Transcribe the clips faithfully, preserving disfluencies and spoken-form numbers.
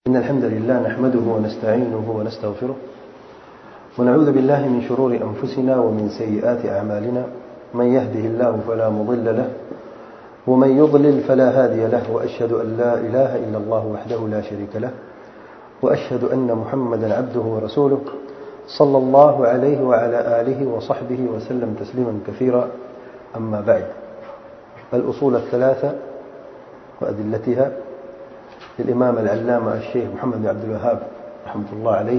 إن الحمد لله نحمده ونستعينه ونستغفره ونعوذ بالله من شرور أنفسنا ومن سيئات أعمالنا من يهده الله فلا مضل له ومن يضلل فلا هادي له وأشهد أن لا إله إلا الله وحده لا شريك له وأشهد أن محمدا عبده ورسوله صلى الله عليه وعلى آله وصحبه وسلم تسليما كثيرا أما بعد الأصول الثلاثة وأدلتها للإمام العلامة الشيخ محمد بن عبد الوهاب رحمة الله عليه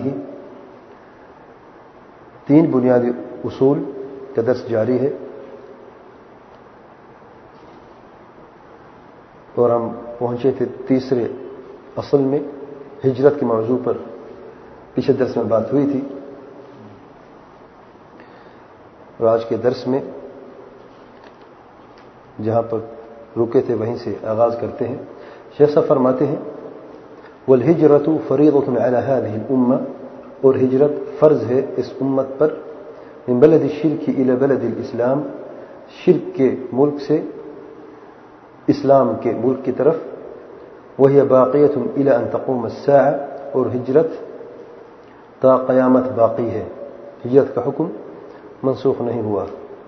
تین بنیادی اصول کا درس جاری ہے اور ہم پہنچے تھے تیسرے اصل میں ہجرت کے موضوع پر پچھلے درس میں بات ہوئی تھی اور آج کے درس میں جہاں پر رکے تھے وہیں سے آغاز کرتے ہیں. شیخ صاحب فرماتے ہیں والہجرۃ فریضۃ علی ہذہ الامہ، اور ہجرت فرض ہے اس امت پر، من بلد الشرک الی بلد الاسلام، شرک کے ملک سے اسلام کے ملک کی طرف، وہی باقیۃ الی ان تقوم الساعہ، اور ہجرت تا قیامت باقی ہے، ہجرت کا حکم منسوخ نہیں ہوا.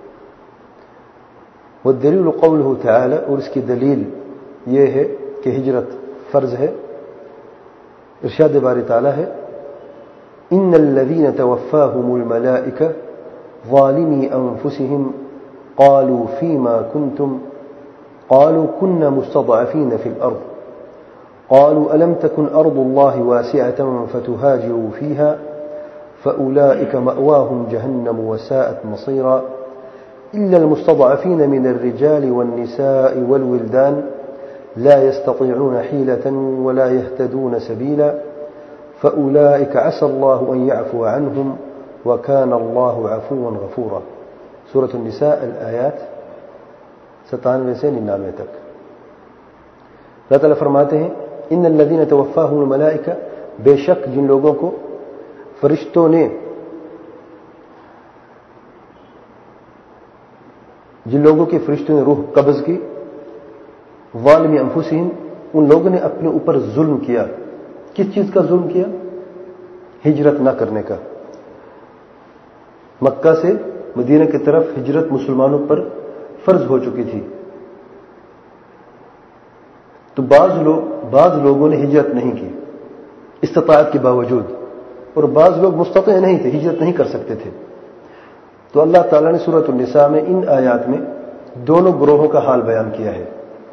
والدلیل قولہ تعالی، اور اس کی دلیل یہ ہے کہ ہجرت فرض ہے، ارشاد باری تعالی ہے ان الذين توفاهم الملائكة ظالمي انفسهم قالوا فيما كنتم قالوا كنا مستضعفين في الارض قالوا الم تكن ارض الله واسعة فتهاجروا فيها فاولئك مأواهم جهنم وساءت مصيرا الا المستضعفين من الرجال والنساء والولدان لا يستطيعون حيلة ولا يهتدون سبيلا فأولئك عسى الله أن يعفو عنهم وكان الله عفوا غفورا. سورة النساء الآيات ستانوے سے ننانوے تک. اللہ تعالیٰ فرماتے ہیں ان الذين توفاهم الملائکہ، بے شک جن لوگوں کو فرشتوں نے جن لوگوں کے فرشتوں نے روح قبض کی، ظالم انفسہم، ان لوگوں نے اپنے اوپر ظلم کیا. کس چیز کا ظلم کیا؟ ہجرت نہ کرنے کا. مکہ سے مدینہ کی طرف ہجرت مسلمانوں پر فرض ہو چکی تھی، تو بعض لوگ بعض لوگوں نے ہجرت نہیں کی استطاعت کے باوجود، اور بعض لوگ مستطیع نہیں تھے، ہجرت نہیں کر سکتے تھے. تو اللہ تعالیٰ نے سورۃ النساء میں ان آیات میں دونوں گروہوں کا حال بیان کیا ہے.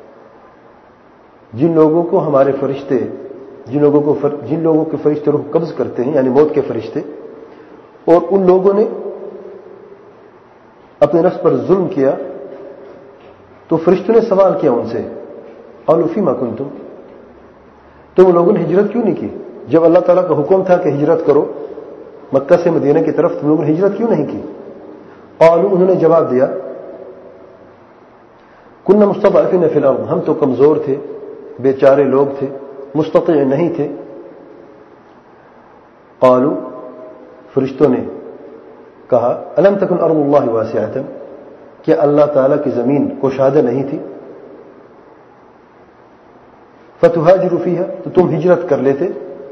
جن لوگوں کو ہمارے فرشتے جن لوگوں کو فر... جن لوگوں کے فرشتے روح قبض کرتے ہیں، یعنی موت کے فرشتے، اور ان لوگوں نے اپنے نفس پر ظلم کیا، تو فرشتوں نے سوال کیا ان سے قالوا فیما کنتم، تو ان لوگوں نے ہجرت کیوں نہیں کی؟ جب اللہ تعالیٰ کا حکم تھا کہ ہجرت کرو مکہ سے مدینہ کی طرف، تم لوگوں نے ہجرت کیوں نہیں کی؟ قالوا، انہوں نے جواب دیا کنا مستضعفین فی الارض، ہم تو کمزور تھے، بیچارے لوگ تھے، مستطیع نہیں تھے. قالوا، فرشتوں نے کہا الم تکن ارض اللہ واسعۃ، کیا اللہ تعالیٰ کی زمین کشادہ نہیں تھی؟ فتہاجروا فیہا، تو تم ہجرت کر لیتے.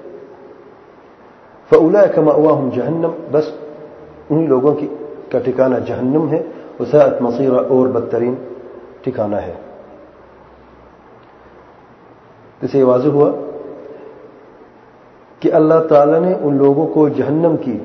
فاولئک مأواہم جہنم، بس ان لوگوں کی کا ٹھکانہ جہنم ہے، وساءت مصیرا، اور بدترین ٹھکانہ ہے. اس سے واضح ہوا کہ اللہ تعالیٰ نے ان لوگوں کو جہنم کی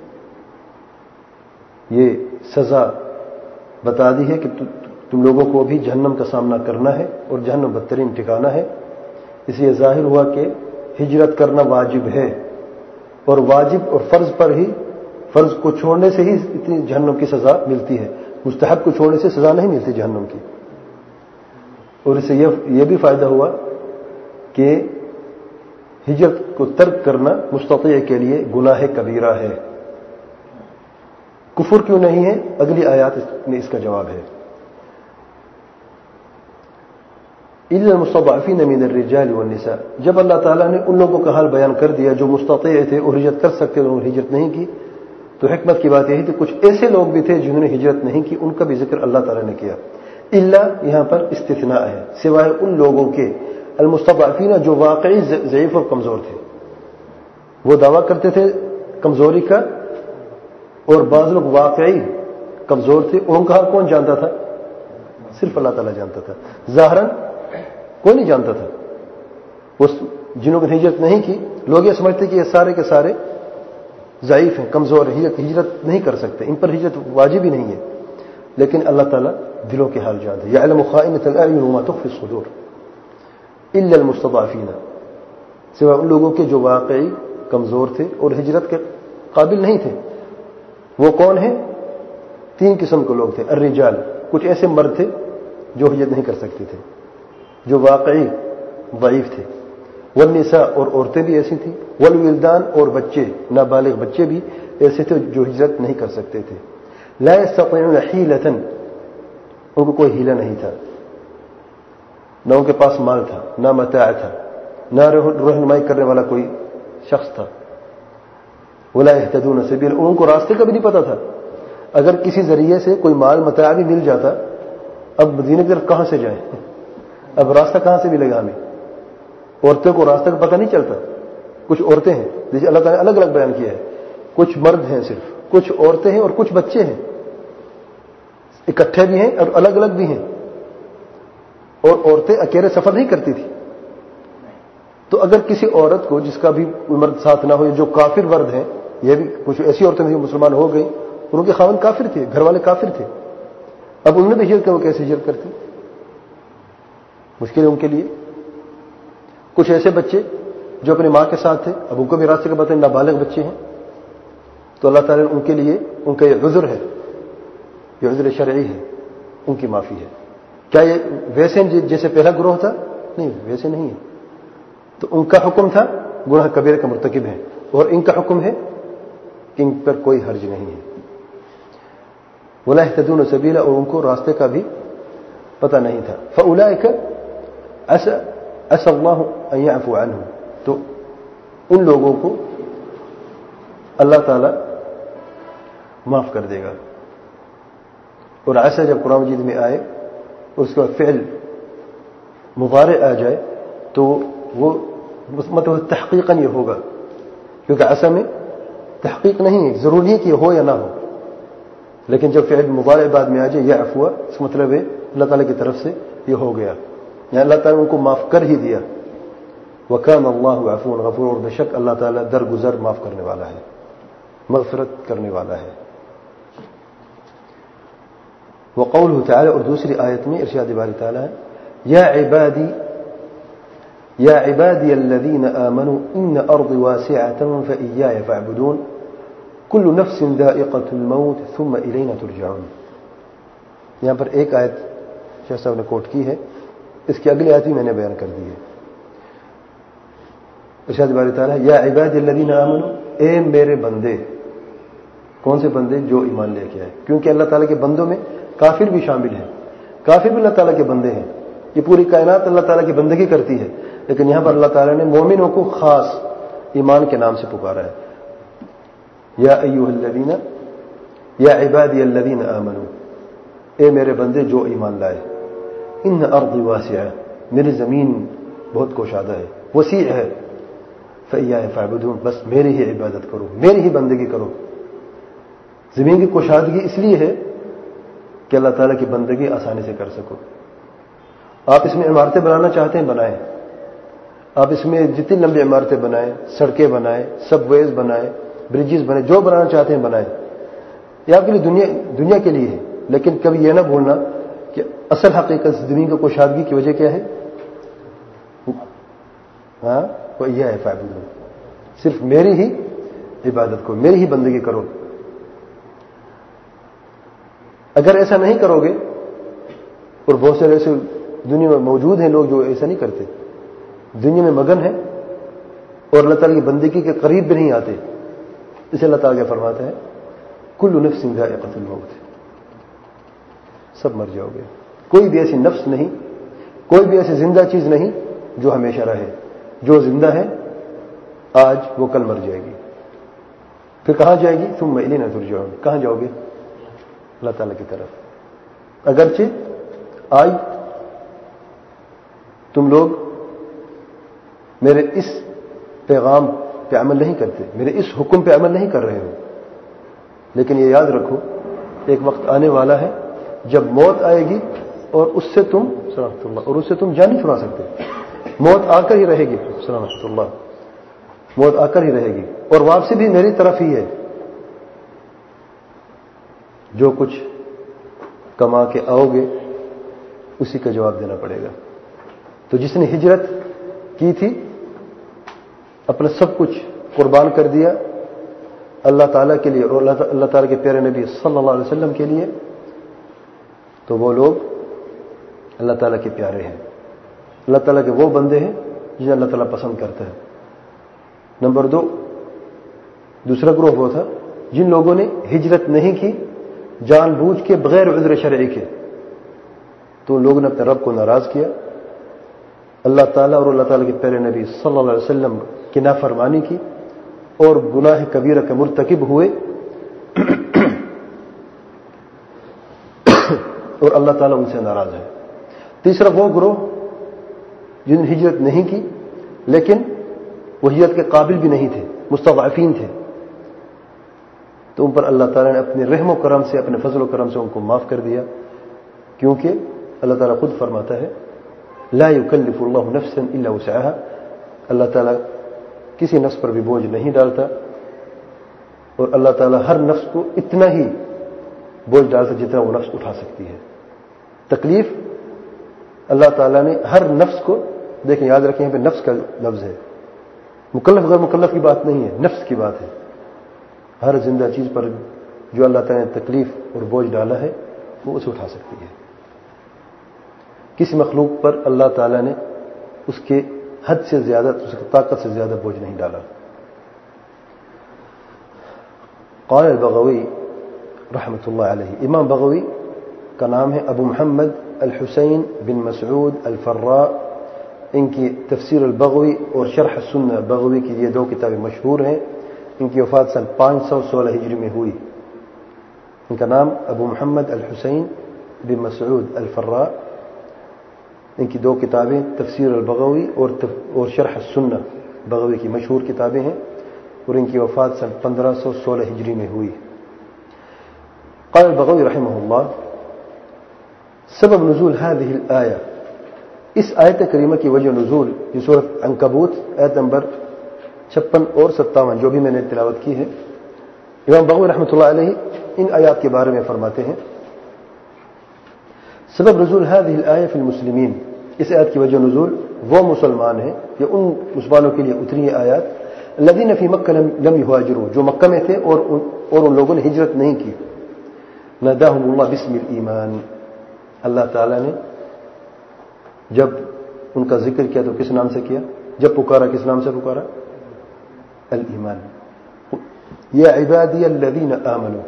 یہ سزا بتا دی ہے کہ تم لوگوں کو بھی جہنم کا سامنا کرنا ہے، اور جہنم بدترین ٹھکانہ ہے. اس لیے ظاہر ہوا کہ ہجرت کرنا واجب ہے، اور واجب اور فرض پر ہی، فرض کو چھوڑنے سے ہی اتنی جہنم کی سزا ملتی ہے، مستحب کو چھوڑنے سے سزا نہیں ملتی جہنم کی. اور اس سے یہ بھی فائدہ ہوا کہ ہجرت کو ترک کرنا مستطیع کے لیے گناہ کبیرہ ہے. کفر کیوں نہیں ہے؟ اگلی آیات میں اس کا جواب ہے. الا المستضعفین من الرجال والنساء، جب اللہ تعالیٰ نے ان لوگوں کا حال بیان کر دیا جو مستطیع تھے اور ہجرت کر سکتے انہوں نے ہجرت نہیں کی، تو حکمت کی بات یہی تھی کچھ ایسے لوگ بھی تھے جنہوں نے ہجرت نہیں کی، ان کا بھی ذکر اللہ تعالیٰ نے کیا. الا یہاں پر استثناء ہے، سوائے ان لوگوں کے المستضعفین جو واقعی ضعیف اور کمزور تھے. وہ دعویٰ کرتے تھے کمزوری کا، اور بعض لوگ واقعی کمزور تھے، ان کا حال کون جانتا تھا؟ صرف اللہ تعالیٰ جانتا تھا، ظاہراً کوئی نہیں جانتا تھا۔ اس جنہوں نے ہجرت نہیں کی، لوگ یہ سمجھتے کہ یہ سارے کے سارے ضعیف ہیں، کمزور ہیں، ہجرت ہجرت نہیں کر سکتے، ان پر ہجرت واجب ہی نہیں ہے، لیکن اللہ تعالیٰ دلوں کے حال جانتا ہے۔ یعلم خائنۃ الاعین وما تخفی الصدور الا المستضعفین، سوائے ان لوگوں کے جو واقعی کمزور تھے اور ہجرت کے قابل نہیں تھے۔ وہ کون ہیں؟ تین قسم کے لوگ تھے۔ الرجال، کچھ ایسے مرد تھے جو ہجرت نہیں کر سکتے تھے، جو واقعی ضعیف تھے۔ والنساء، اور عورتیں بھی ایسی تھیں۔ والولدان، اور بچے، نابالغ بچے بھی ایسے تھے جو ہجرت نہیں کر سکتے تھے۔ لا يستطيعون حیلۃ، ان کو کوئی ہیلہ نہیں تھا، نہ ان کے پاس مال تھا، نہ متاع تھا، نہ رہنمائی کرنے والا کوئی شخص تھا۔ ولا يهتدون سبیلا، ان کو راستے کا بھی نہیں پتا تھا۔ اگر کسی ذریعے سے کوئی مال متاع بھی مل جاتا، اب مدینے کی طرف کہاں سے جائیں؟ اب راستہ کہاں سے ملے گا ہمیں؟ عورتوں کو راستہ کا پتہ نہیں چلتا۔ کچھ عورتیں ہیں، جیسے اللہ تعالیٰ نے الگ الگ بیان کیا ہے، کچھ مرد ہیں صرف، کچھ عورتیں ہیں اور کچھ بچے ہیں، اکٹھے بھی ہیں اور الگ الگ بھی ہیں۔ اور عورتیں اکیلے سفر نہیں کرتی تھی، تو اگر کسی عورت کو جس کا بھی مرد ساتھ نہ ہو، جو کافر مرد ہیں، یہ بھی کچھ ایسی عورتیں بھی مسلمان ہو گئی، ان کے خاوند کافر تھے، گھر والے کافر تھے، اب انہوں نے بھی ہجرت کیا، وہ کیسے ہجرت کرتے؟ مشکل ہے ان کے لیے۔ کچھ ایسے بچے جو اپنی ماں کے ساتھ تھے، اب ان کو بھی راستے کا پتہ نہیں، نابالغ بچے ہیں، تو اللہ تعالیٰ نے ان کے لیے، ان کا یہ عذر ہے، یہ عذر شرعی ہے، ان کی معافی ہے۔ کیا یہ ویسے جیسے پہلا گروہ تھا؟ نہیں، ویسے نہیں ہے۔ تو ان کا حکم تھا گناہ کبیرہ کا مرتکب ہے، اور ان کا حکم ہے کہ ان پر کوئی حرج نہیں ہے۔ ولا يهتدون سبیلا، اور ان کو راستے کا بھی پتہ نہیں تھا۔ فاولئک عسى اللہ ان يعفو عنهم، تو ان لوگوں کو اللہ تعالی معاف کر دے گا۔ اور عسى جب قرآن مجید میں آئے اس کا فعل مضارع آ جائے تو وہ مطلب تحقیقاً یہ ہوگا، کیونکہ عسى میں تحقیق نہیں ہے، ضروری ہے کہ یہ ہو یا نہ ہو، لیکن جب فعل مضارع بعد میں آ جائے یا عفو، اس مطلب ہے اللہ تعالیٰ کی طرف سے یہ ہو گیا، یعنی اللہ تعالیٰ نے ان کو معاف کر ہی دیا۔ وَكَانَ اللَّهُ عَفُوًّا غَفُورًا، اور بے شک اللہ تعالیٰ درگزر معاف کرنے والا ہے، مغفرت کرنے والا ہے۔ وقوله تعالی، اور دوسری آیت میں ارشاد باری تعالیٰ ہے، یا عبادی یا عبادی الذین آمنوا ان ارضی واسعة فإیایا فاعبدون کل نفس ذائقة الموت ثم الینا ترجعون۔ یہاں پر ایک آیت شیخ صاحب نے کوٹ کی ہے، اس کی اگلی آیت بھی میں نے بیان کر دی ہے۔ ارشاد باری تعالیٰ، یا عبادی الذین آمنوا، اے میرے بندے، کون سے بندے؟ جو ایمان لے کے آئے، کیونکہ اللہ تعالیٰ کے بندوں میں کافر بھی شامل ہیں، کافر بھی اللہ تعالیٰ کے بندے ہیں، یہ پوری کائنات اللہ تعالیٰ کی بندگی کرتی ہے، لیکن یہاں پر اللہ تعالیٰ نے مومنوں کو خاص ایمان کے نام سے پکارا ہے۔ یا ایھا الذین، یا عبادی الذین آمنوا، اے میرے بندے جو ایمان لائے، ان ارضی واسعہ، میری زمین بہت کوشادہ ہے، وسیع ہے، فإیایا فاعبدون، بس میری ہی عبادت کرو، میری ہی بندگی کرو۔ زمین کی کوشادگی اس لیے ہے کہ اللہ تعالیٰ کی بندگی آسانی سے کر سکو۔ آپ اس میں عمارتیں بنانا چاہتے ہیں، بنائیں، آپ اس میں جتنی لمبی عمارتیں بنائیں، سڑکیں بنائیں، سب ویز بنائیں، برجز بنائیں، جو بنانا چاہتے ہیں بنائیں، یہ آپ کے لیے دنیا دنیا کے لیے ہے، لیکن کبھی یہ نہ بھولنا کہ اصل حقیقت زمین کی کوشادگی کی وجہ کیا ہے؟ ہاں، وہ یہ ہے فاعبدون، صرف میری ہی عبادت کرو، میری ہی بندگی کرو۔ اگر ایسا نہیں کرو گے، اور بہت سارے ایسے دنیا میں موجود ہیں لوگ جو ایسا نہیں کرتے، دنیا میں مگن ہیں اور اللہ تعالیٰ کی بندگی کے قریب بھی نہیں آتے، اسے اللہ تعالیٰ فرماتا ہے کل نفس ذائقۃ الموت، سب مر جاؤ گے، کوئی بھی ایسی نفس نہیں، کوئی بھی ایسی زندہ چیز نہیں جو ہمیشہ رہے، جو زندہ ہے آج وہ کل مر جائے گی، پھر کہاں جائے گی؟ ثم الینا ترجعون، کہاں جاؤ گے؟ اللہ تعالیٰ کی طرف۔ اگرچہ آج تم لوگ میرے اس پیغام پہ عمل نہیں کرتے، میرے اس حکم پہ عمل نہیں کر رہے ہو. لیکن یہ یاد رکھو ایک وقت آنے والا ہے جب موت آئے گی اور اس سے تم سلامت اللہ اور اس سے تم جان نہیں چھڑا سکتے. موت آ کر ہی رہے گی، سلامت اللہ، موت آ کر ہی رہے گی، اور واپسی بھی میری طرف ہی ہے. جو کچھ کما کے آؤ گے اسی کا جواب دینا پڑے گا. تو جس نے ہجرت کی تھی، اپنا سب کچھ قربان کر دیا اللہ تعالیٰ کے لیے اور اللہ تعالیٰ کے پیارے نبی صلی اللہ علیہ وسلم کے لیے، تو وہ لوگ اللہ تعالیٰ کے پیارے ہیں، اللہ تعالیٰ کے وہ بندے ہیں جنہیں اللہ تعالیٰ پسند کرتا ہے. نمبر دو، دوسرا گروہ وہ تھا جن لوگوں نے ہجرت نہیں کی جان بوجھ کے بغیر عذر شرعی کے، تو ان لوگوں نے اپنے رب کو ناراض کیا، اللہ تعالیٰ اور اللہ تعالیٰ کے پیارے نبی صلی اللہ علیہ وسلم کی نافرمانی کی اور گناہ کبیرہ کے مرتکب ہوئے، اور اللہ تعالیٰ ان سے ناراض ہے. تیسرا وہ گروہ جن نے ہجرت نہیں کی لیکن وہ ہجرت کے قابل بھی نہیں تھے، مستضعفین تھے، تو ان پر اللہ تعالیٰ نے اپنے رحم و کرم سے، اپنے فضل و کرم سے ان کو معاف کر دیا، کیونکہ اللہ تعالیٰ خود فرماتا ہے لا یکلف اللہ نفسا الا وسعها، اللہ تعالیٰ کسی نفس پر بھی بوجھ نہیں ڈالتا، اور اللہ تعالیٰ ہر نفس کو اتنا ہی بوجھ ڈالتا جتنا وہ نفس اٹھا سکتی ہے. تکلیف اللہ تعالیٰ نے ہر نفس کو، دیکھیں یاد رکھیں یہاں پہ نفس کا لفظ ہے، مکلف غیر مکلف کی بات نہیں ہے، نفس کی بات ہے. ہر زندہ چیز پر جو اللہ تعالیٰ نے تکلیف اور بوجھ ڈالا ہے وہ اسے اٹھا سکتی ہے. کسی مخلوق پر اللہ تعالیٰ نے اس کے حد سے زیادہ، اس کی طاقت سے زیادہ بوجھ نہیں ڈالا. قال البغوی رحمۃ اللہ علیہ، امام بغوی کا نام ہے ابو محمد الحسین بن مسعود الفراء. ان کی تفسیر البغوی اور شرح السنہ بغوی کی یہ دو کتابیں مشہور ہیں. ان کی وفات سن پانچ سو سولہ ہجری میں ہوئی. ان کا نام ابو محمد الحسین بن مسعود الفراء. ان کی دو کتابیں تفسیر البغوی اور اور شرح السنہ بغوی کی مشہور کتابیں ہیں، اور ان کی وفات سن پندرہ سو سولہ ہجری میں ہوئی. قال البغوی رحمہ اللہ سبب نزول هذه الآية، اس آیت کریمہ کی وجہ نزول یہ سورۃ عنکبوت آیت نمبر چھپن اور ستاون جو بھی میں نے تلاوت کی ہے. امام بغوی رحمۃ اللہ علیہ ان آیات کے بارے میں فرماتے ہیں سبب نزول هذه الآية في المسلمین، اس آیت کی وجہ نزول وہ مسلمان ہیں یا ان مسلمانوں کے لیے اتری یہ آیات الذين في مکہ لم يهاجروا، جو مکہ میں تھے اور ان اور ان لوگوں نے ہجرت نہیں کی. ناداهم اللہ باسم الایمان، اللہ تعالیٰ نے جب ان کا ذکر کیا تو کس نام سے کیا؟ جب پکارا کس نام سے پکارا؟ الایمان. یا عبادی الذین آمنوا.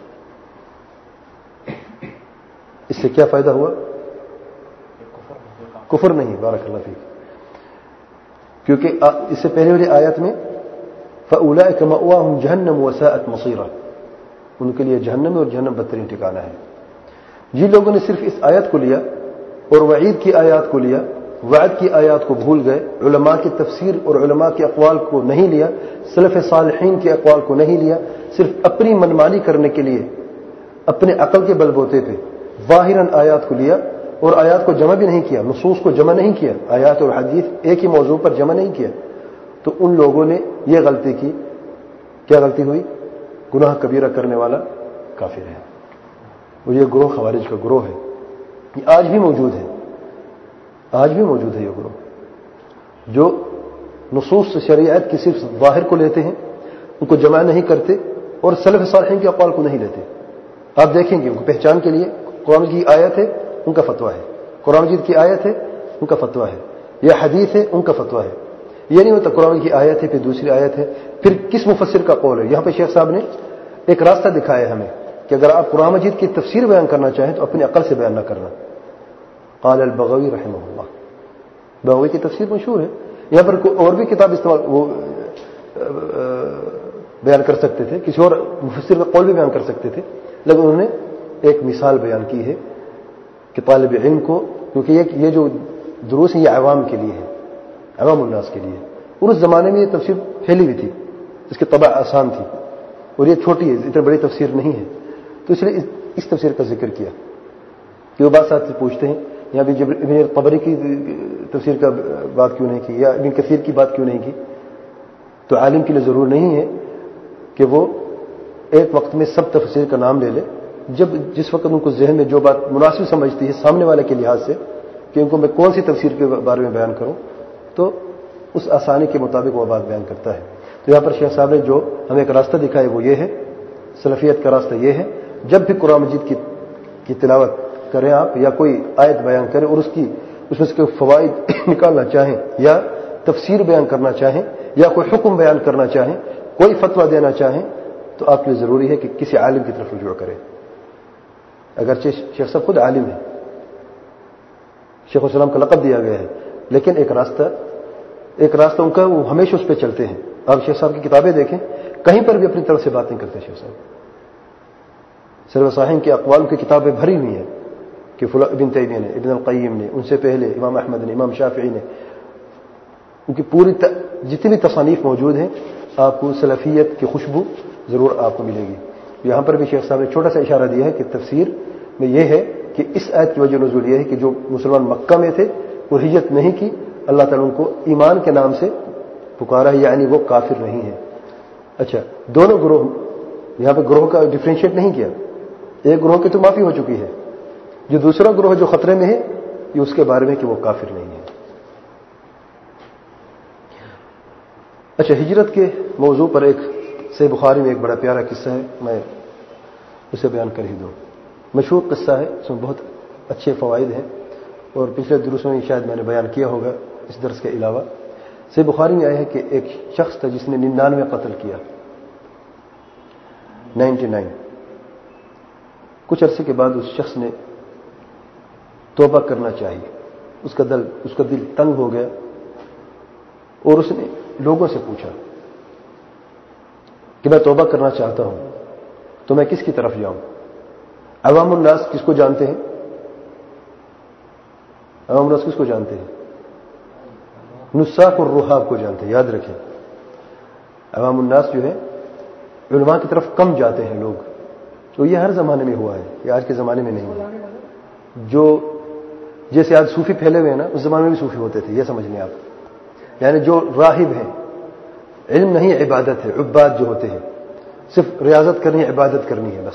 اس سے کیا فائدہ ہوا؟ کفر نہیں، بارک اللہ فیک، کیونکہ اس سے پہلے والی آیت میں فَأُولَئِكَ مَأْوَاهُمْ جَهَنَّمُ وَسَاءَتْ مَصِيرًا، ان کے لیے جہنم اور جہنم بدترین ٹھکانہ ہے. جن لوگوں نے صرف اس آیت کو لیا اور وعید کی آیات کو لیا، وعد کی آیات کو بھول گئے، علماء کی تفسیر اور علماء کے اقوال کو نہیں لیا، سلف صالحین کے اقوال کو نہیں لیا، صرف اپنی منمانی کرنے کے لیے اپنے عقل کے بل بوتے پہ ظاہراً آیات کو لیا اور آیات کو جمع بھی نہیں کیا، نصوص کو جمع نہیں کیا، آیات اور حدیث ایک ہی موضوع پر جمع نہیں کیا، تو ان لوگوں نے یہ غلطی کی. کیا غلطی ہوئی؟ گناہ کبیرہ کرنے والا کافر ہے. اور یہ گروہ خوارج کا گروہ ہے، یہ آج بھی موجود ہے، آج بھی موجود ہے یہ گروہ جو نصوص شریعت کی صرف ظاہر کو لیتے ہیں، ان کو جمع نہیں کرتے اور سلف صالحین کے اقوال کو نہیں لیتے. آپ دیکھیں گے ان کو پہچان کے لیے قرآن کی آیت ہے ان کا فتویٰ ہے، قرآن مجید کی آیت ہے ان کا فتویٰ ہے، یا حدیث ہے ان کا فتویٰ ہے. یہ نہیں ہوتا قرآن کی آیت ہے پھر دوسری آیت ہے پھر کس مفسر کا قول ہے. یہاں پہ شیخ صاحب نے ایک راستہ دکھایا ہے ہمیں کہ اگر آپ قرآن مجید کی تفسیر بیان کرنا چاہیں تو اپنی عقل سے بیان نہ کرنا. قال البغوی رحمہ اللہ، بغوی کی تفسیر مشہور ہے. یہاں پر اور بھی کتاب استعمال وہ بیان کر سکتے تھے، کسی اور مفسر کا قول بھی بیان کر سکتے تھے، لیکن انہوں نے ایک مثال بیان کی ہے کہ طالب علم کو، کیونکہ یہ جو دروس ہیں یہ عوام کے لیے ہے، عوام الناس کے لیے، اور اس زمانے میں یہ تفسیر پھیلی ہوئی تھی، اس کی طبع آسان تھی، اور یہ چھوٹی ہے، اتنی بڑی تفسیر نہیں ہے، تو اس لیے اس تفسیر کا ذکر کیا کہ وہ بات ساتھ سے پوچھتے ہیں یہاں بھی جب ابن طبری کی تفسیر کا بات کیوں نہیں کی یا ابن کثیر کی بات کیوں نہیں کی؟ تو عالم کے لیے ضرور نہیں ہے کہ وہ ایک وقت میں سب تفسیر کا نام لے لے، جب جس وقت ان کو ذہن میں جو بات مناسب سمجھتی ہے سامنے والے کے لحاظ سے کہ ان کو میں کون سی تفسیر کے بارے میں بیان کروں، تو اس آسانی کے مطابق وہ بات بیان کرتا ہے۔ تو یہاں پر شیخ صاحب نے جو ہمیں ایک راستہ دکھایا وہ یہ ہے، سلفیت کا راستہ یہ ہے، جب بھی قرآن مجید کی کی تلاوت کریں آپ یا کوئی آیت بیان کریں اور اس کی اس میں سے کوئی فوائد نکالنا چاہیں یا تفسیر بیان کرنا چاہیں یا کوئی حکم بیان کرنا چاہیں، کوئی فتویٰ دینا چاہیں، تو آپ کے لیے ضروری ہے کہ کسی عالم کی طرف رجوع کریں۔ اگرچہ شیخ صاحب خود عالم ہے، شیخ السلام کا لقب دیا گیا ہے، لیکن ایک راستہ ایک راستہ ان کا وہ ہمیشہ اس پہ چلتے ہیں۔ آپ شیخ صاحب کی کتابیں دیکھیں، کہیں پر بھی اپنی طرف سے بات نہیں کرتے شیخ صاحب۔ سلف صالحین کی اقوال کی کتابیں بھری ہوئی ہیں کہ فلاں ابن تیمیہ نے، ابن القیم نے، ان سے پہلے امام احمد نے، امام شافعی نے، ان کی پوری ت... جتنی بھی تصانیف موجود ہیں، آپ کو سلفیت کی خوشبو ضرور آپ کو ملے گی۔ یہاں پر بھی شیخ صاحب نے چھوٹا سا اشارہ دیا ہے کہ تفسیر میں یہ ہے کہ اس آیت کی وجہ نزول یہ ہے کہ جو مسلمان مکہ میں تھے وہ ہجرت نہیں کی، اللہ تعالیٰ ان کو ایمان کے نام سے پکارا ہے، یعنی وہ کافر نہیں ہے۔ اچھا، دونوں گروہ، یہاں پہ گروہ کا ڈفرینشیٹ نہیں کیا، ایک گروہ کی تو معافی ہو چکی ہے، جو دوسرا گروہ جو خطرے میں ہے یہ اس کے بارے میں کہ وہ کافر نہیں ہے۔ اچھا، ہجرت کے موضوع پر ایک صحیح بخاری میں ایک بڑا پیارا قصہ ہے، میں اسے بیان کر ہی دوں۔ مشہور قصہ ہے، اس میں بہت اچھے فوائد ہیں، اور پچھلے دروسوں میں شاید میں نے بیان کیا ہوگا اس درس کے علاوہ۔ صحیح بخاری میں آیا ہے کہ ایک شخص تھا جس نے ننانوے قتل کیا، نائنٹی نائن۔ کچھ عرصے کے بعد اس شخص نے توبہ کرنا چاہیے، اس کا دل اس کا دل تنگ ہو گیا، اور اس نے لوگوں سے پوچھا کہ میں توبہ کرنا چاہتا ہوں تو میں کس کی طرف جاؤں؟ عوام الناس کس کو جانتے ہیں؟ عوام الناس کس کو جانتے ہیں؟ نساخ اور رحاب کو جانتے ہیں، یاد رکھیں۔ عوام الناس جو ہے علماء کی طرف کم جاتے ہیں لوگ، تو یہ ہر زمانے میں ہوا ہے، یہ آج کے زمانے میں نہیں ہے۔ جو جیسے آج صوفی پھیلے ہوئے ہیں نا، اس زمانے میں بھی صوفی ہوتے تھے، یہ سمجھ لیں آپ۔ یعنی جو راہب ہیں، علم نہیں عبادت ہے، عباد جو ہوتے ہیں صرف ریاضت کرنی ہے، عبادت کرنی ہے بس۔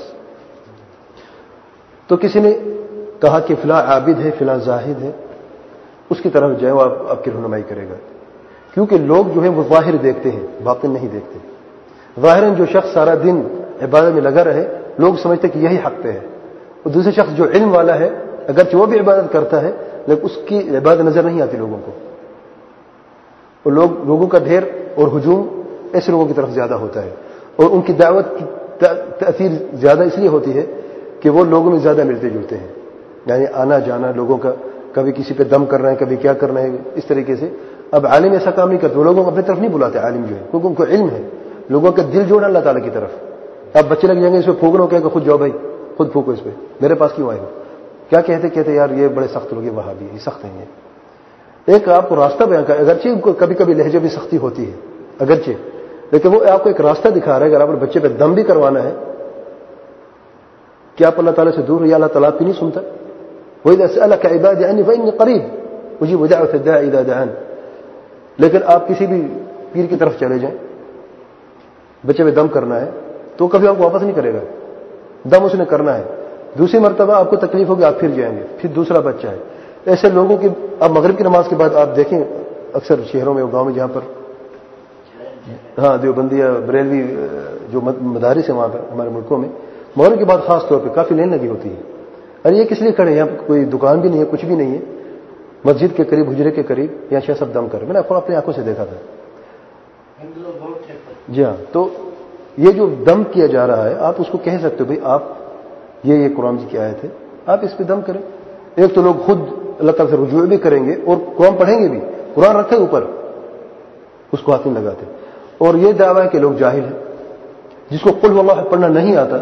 تو کسی نے کہا کہ فلاں عابد ہے، فلاں زاہد ہے، اس کی طرف جائیں، وہ آپ, آپ کی رہنمائی کرے گا، کیونکہ لوگ جو ہیں وہ ظاہر دیکھتے ہیں، باطن نہیں دیکھتے۔ ظاہراً جو شخص سارا دن عبادت میں لگا رہے، لوگ سمجھتے کہ یہی حق پہ ہے، اور دوسرے شخص جو علم والا ہے اگرچہ وہ بھی عبادت کرتا ہے لیکن اس کی عبادت نظر نہیں آتی لوگوں کو، اور لوگ لوگوں کا ڈھیر اور ہجوم ایسے لوگوں کی طرف زیادہ ہوتا ہے، اور ان کی دعوت کی تاثیر زیادہ اس لیے ہوتی ہے کہ وہ لوگوں میں زیادہ ملتے جلتے ہیں، یعنی آنا جانا لوگوں کا، کبھی کسی پہ دم کرنا ہے، کبھی کیا کرنا ہے، اس طریقے سے۔ اب عالم ایسا کام نہیں کرتے، وہ لوگوں کو اپنی طرف نہیں بلاتے، عالم جو ہے، کیونکہ ان کو علم ہے، لوگوں کا دل جوڑنا اللہ تعالیٰ کی طرف۔ اب بچے لگ جائیں گے اس پہ پھونکنا ہو، کہ خود جاؤ بھائی، خود پھونکو اس پہ، میرے پاس کیوں آئے ہو؟ کیا کہتے کہتے یار یہ بڑے سخت لوگ ہیں، وہابی یہ سخت ہیں۔ یہ ایک آپ کو راستہ بیان کر، اگرچہ ان کو کبھی کبھی لہجے میں سختی ہوتی ہے اگرچہ، لیکن وہ آپ کو ایک راستہ دکھا رہا ہے۔ اگر آپ نے بچے پہ دم بھی کروانا ہے کہ آپ اللہ تعالیٰ سے دور ہیں، یا اللہ تعالیٰ آپ کی نہیں سنتا؟ وَإِذَا سَأَلَكَ عِبَادِي عَنِّي فَإِنِّي قَرِيبٌ أُجِيبُ دَعْوَةَ الدَّاعِ إِذَا دَعَانِ۔ لیکن آپ کسی بھی پیر کی طرف چلے جائیں، بچے پہ دم کرنا ہے تو کبھی آپ کو واپس نہیں کرے گا، دم اس نے کرنا ہے، دوسری مرتبہ آپ کو تکلیف ہوگی، آپ پھر جائیں گے، پھر دوسرا بچہ ہے۔ ایسے لوگوں کی اب مغرب کی نماز کے بعد آپ دیکھیں اکثر شہروں میں، گاؤں میں جہاں پر ہاں دیوبندی یا بریلوی جو مدارس ہیں وہاں پر ہمارے ملکوں میں، مغرب کے بعد خاص طور پہ کافی لائن لگی ہوتی ہے۔ ارے یہ کس لیے کھڑے ہیں؟ یہاں کوئی دکان بھی نہیں ہے، کچھ بھی نہیں ہے، مسجد کے قریب، حجرے کے قریب، یہاں شیخ صاحب دم کر رہے، میں نے اپنی آنکھوں سے دیکھا تھا۔ جی ہاں، تو یہ جو دم کیا جا رہا ہے، آپ اس کو کہہ سکتے ہو بھائی آپ یہ یہ قرآن جی کی آیت ہے، آپ اس پہ دم کریں۔ ایک تو لوگ خود اللہ تعالیٰ سے رجوع بھی کریں گے اور قرآن پڑھیں گے بھی، قرآن رکھے اوپر، اس کو ہاتھ نہیں لگاتے۔ اور یہ دعویٰ ہے کہ لوگ جاہل ہیں، جس کو قل واللہ پڑھنا نہیں آتا،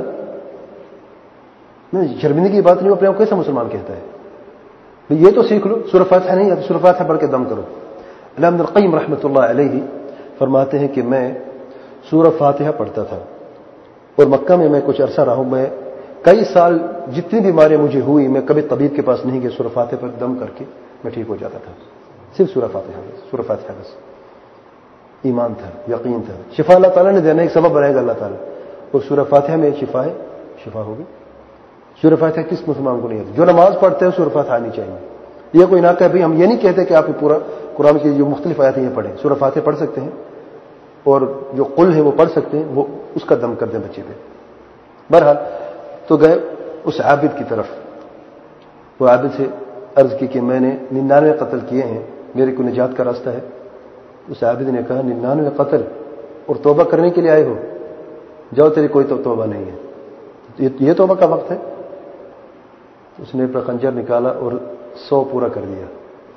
شرمندگی کی بات نہیں، اپنے آپ کیسا مسلمان کہتا ہے؟ یہ تو سیکھ لو، سورہ فاتحہ نہیں آتی، سورہ فاتحہ پڑھ کے دم کرو۔ علامہ ابن القیم رحمۃ اللہ علیہ فرماتے ہیں کہ میں سورہ فاتحہ پڑھتا تھا اور مکہ میں میں کچھ عرصہ رہا ہوں. میں کئی سال جتنی بیماریاں مجھے ہوئی میں کبھی طبیب کے پاس نہیں گیا, سورہ فاتحہ پر دم کر کے میں ٹھیک ہو جاتا تھا. صرف سورہ فاتحہ بس, سورہ فاتحہ بس. ایمان تھا, یقین تھا, شفا اللہ تعالیٰ نے دینا, ایک سبب بنائے گا اللہ تعالیٰ. اور سورہ فاتحہ میں شفا ہے, شفا ہوگی. سورہ فاتحہ کس مسلمان کو نہیں آتی؟ جو نماز پڑھتے ہیں سورہ فاتحہ آنی چاہیے. یہ کوئی نہ کہ بھائی ہم یہ نہیں کہتے کہ آپ پورا قرآن کی جو مختلف آیات ہیں یہ پڑھیں, سورہ فاتحہ پڑھ سکتے ہیں اور جو قل ہے وہ پڑھ سکتے ہیں, وہ اس کا دم کر دیں بچے پہ. بہرحال تو گئے اس عابد کی طرف. وہ عابد سے عرض کی کہ میں نے ننانوے قتل کیے ہیں, میرے کو نجات کا راستہ ہے. اس عابد نے کہا ننانوے قتل اور توبہ کرنے کے لیے آئے ہو, جاؤ تیری کوئی تو توبہ نہیں ہے, یہ توبہ کا وقت ہے. اس نے اپنا خنجر نکالا اور سو پورا کر دیا.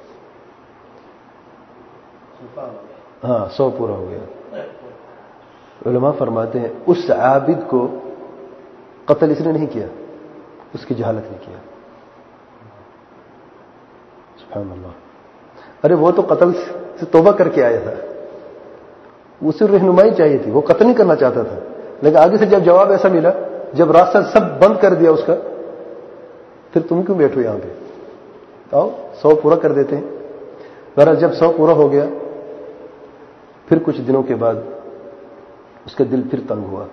ہاں سو پورا ہو گیا. علماء فرماتے ہیں اس عابد کو قتل اس نے نہیں کیا, اس کی جہالت نے کیا. سبحان اللہ. ارے وہ تو قتل سے توبہ کر کے آیا تھا, اسے رہنمائی چاہیے تھی, وہ قتل نہیں کرنا چاہتا تھا. لیکن آگے سے جب جواب ایسا ملا, جب راستہ سب بند کر دیا اس کا, پھر تم کیوں بیٹھو یہاں پہ, آؤ سو پورا کر دیتے ہیں. ذرا جب سو پورا ہو گیا, پھر کچھ دنوں کے بعد اس کا دل پھر تنگ ہوا.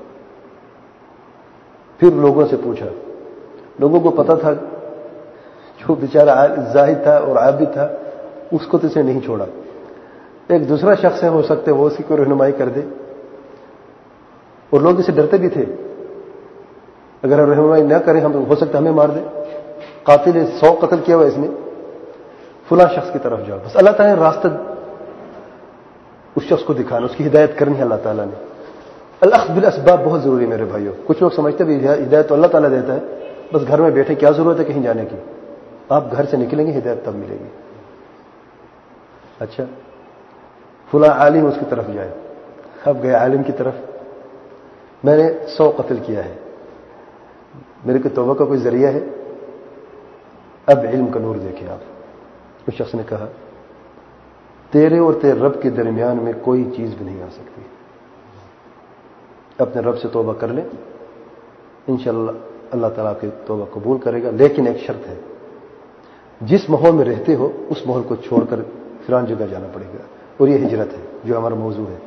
پھر لوگوں سے پوچھا, لوگوں کو پتا تھا جو بیچارہ زاہد تھا اور عابد تھا اس کو تو اسے نہیں چھوڑا. ایک دوسرا شخص ہے, ہو سکتے وہ اسی کو رہنمائی کر دے, اور لوگ اسے ڈرتے بھی تھے, اگر ہم رہنمائی نہ کریں ہم ہو سکتا ہمیں مار دے. قاتل ہے, سو قتل کیا ہوا اس نے, فلاں شخص کی طرف جاؤ. بس اللہ تعالیٰ نے راستہ اس شخص کو دکھانا, اس کی ہدایت کرنی ہے اللہ تعالیٰ نے. الاخذ بالاسباب بہت ضروری ہے میرے بھائیوں. کچھ لوگ سمجھتے بھی ہدایت تو اللہ تعالیٰ دیتا ہے, بس گھر میں بیٹھے کیا ضرورت ہے کہیں جانے کی. آپ گھر سے نکلیں گے ہدایت تب ملے گی. اچھا فلاں عالم اس کی طرف جائے, اب گئے عالم کی طرف, میں نے سو قتل کیا ہے, میرے کو توبہ کا کوئی ذریعہ ہے؟ اب علم کا نور دیکھیں آپ. اس شخص نے کہا تیرے اور تیرے رب کے درمیان میں کوئی چیز بھی نہیں آ سکتی, اپنے رب سے توبہ کر لیں, انشاءاللہ اللہ تعالیٰ آپ کی توبہ قبول کرے گا. لیکن ایک شرط ہے, جس ماحول میں رہتے ہو اس ماحول کو چھوڑ کر فلان جگہ جانا پڑے گا. اور یہ ہجرت ہے جو ہمارا موضوع ہے.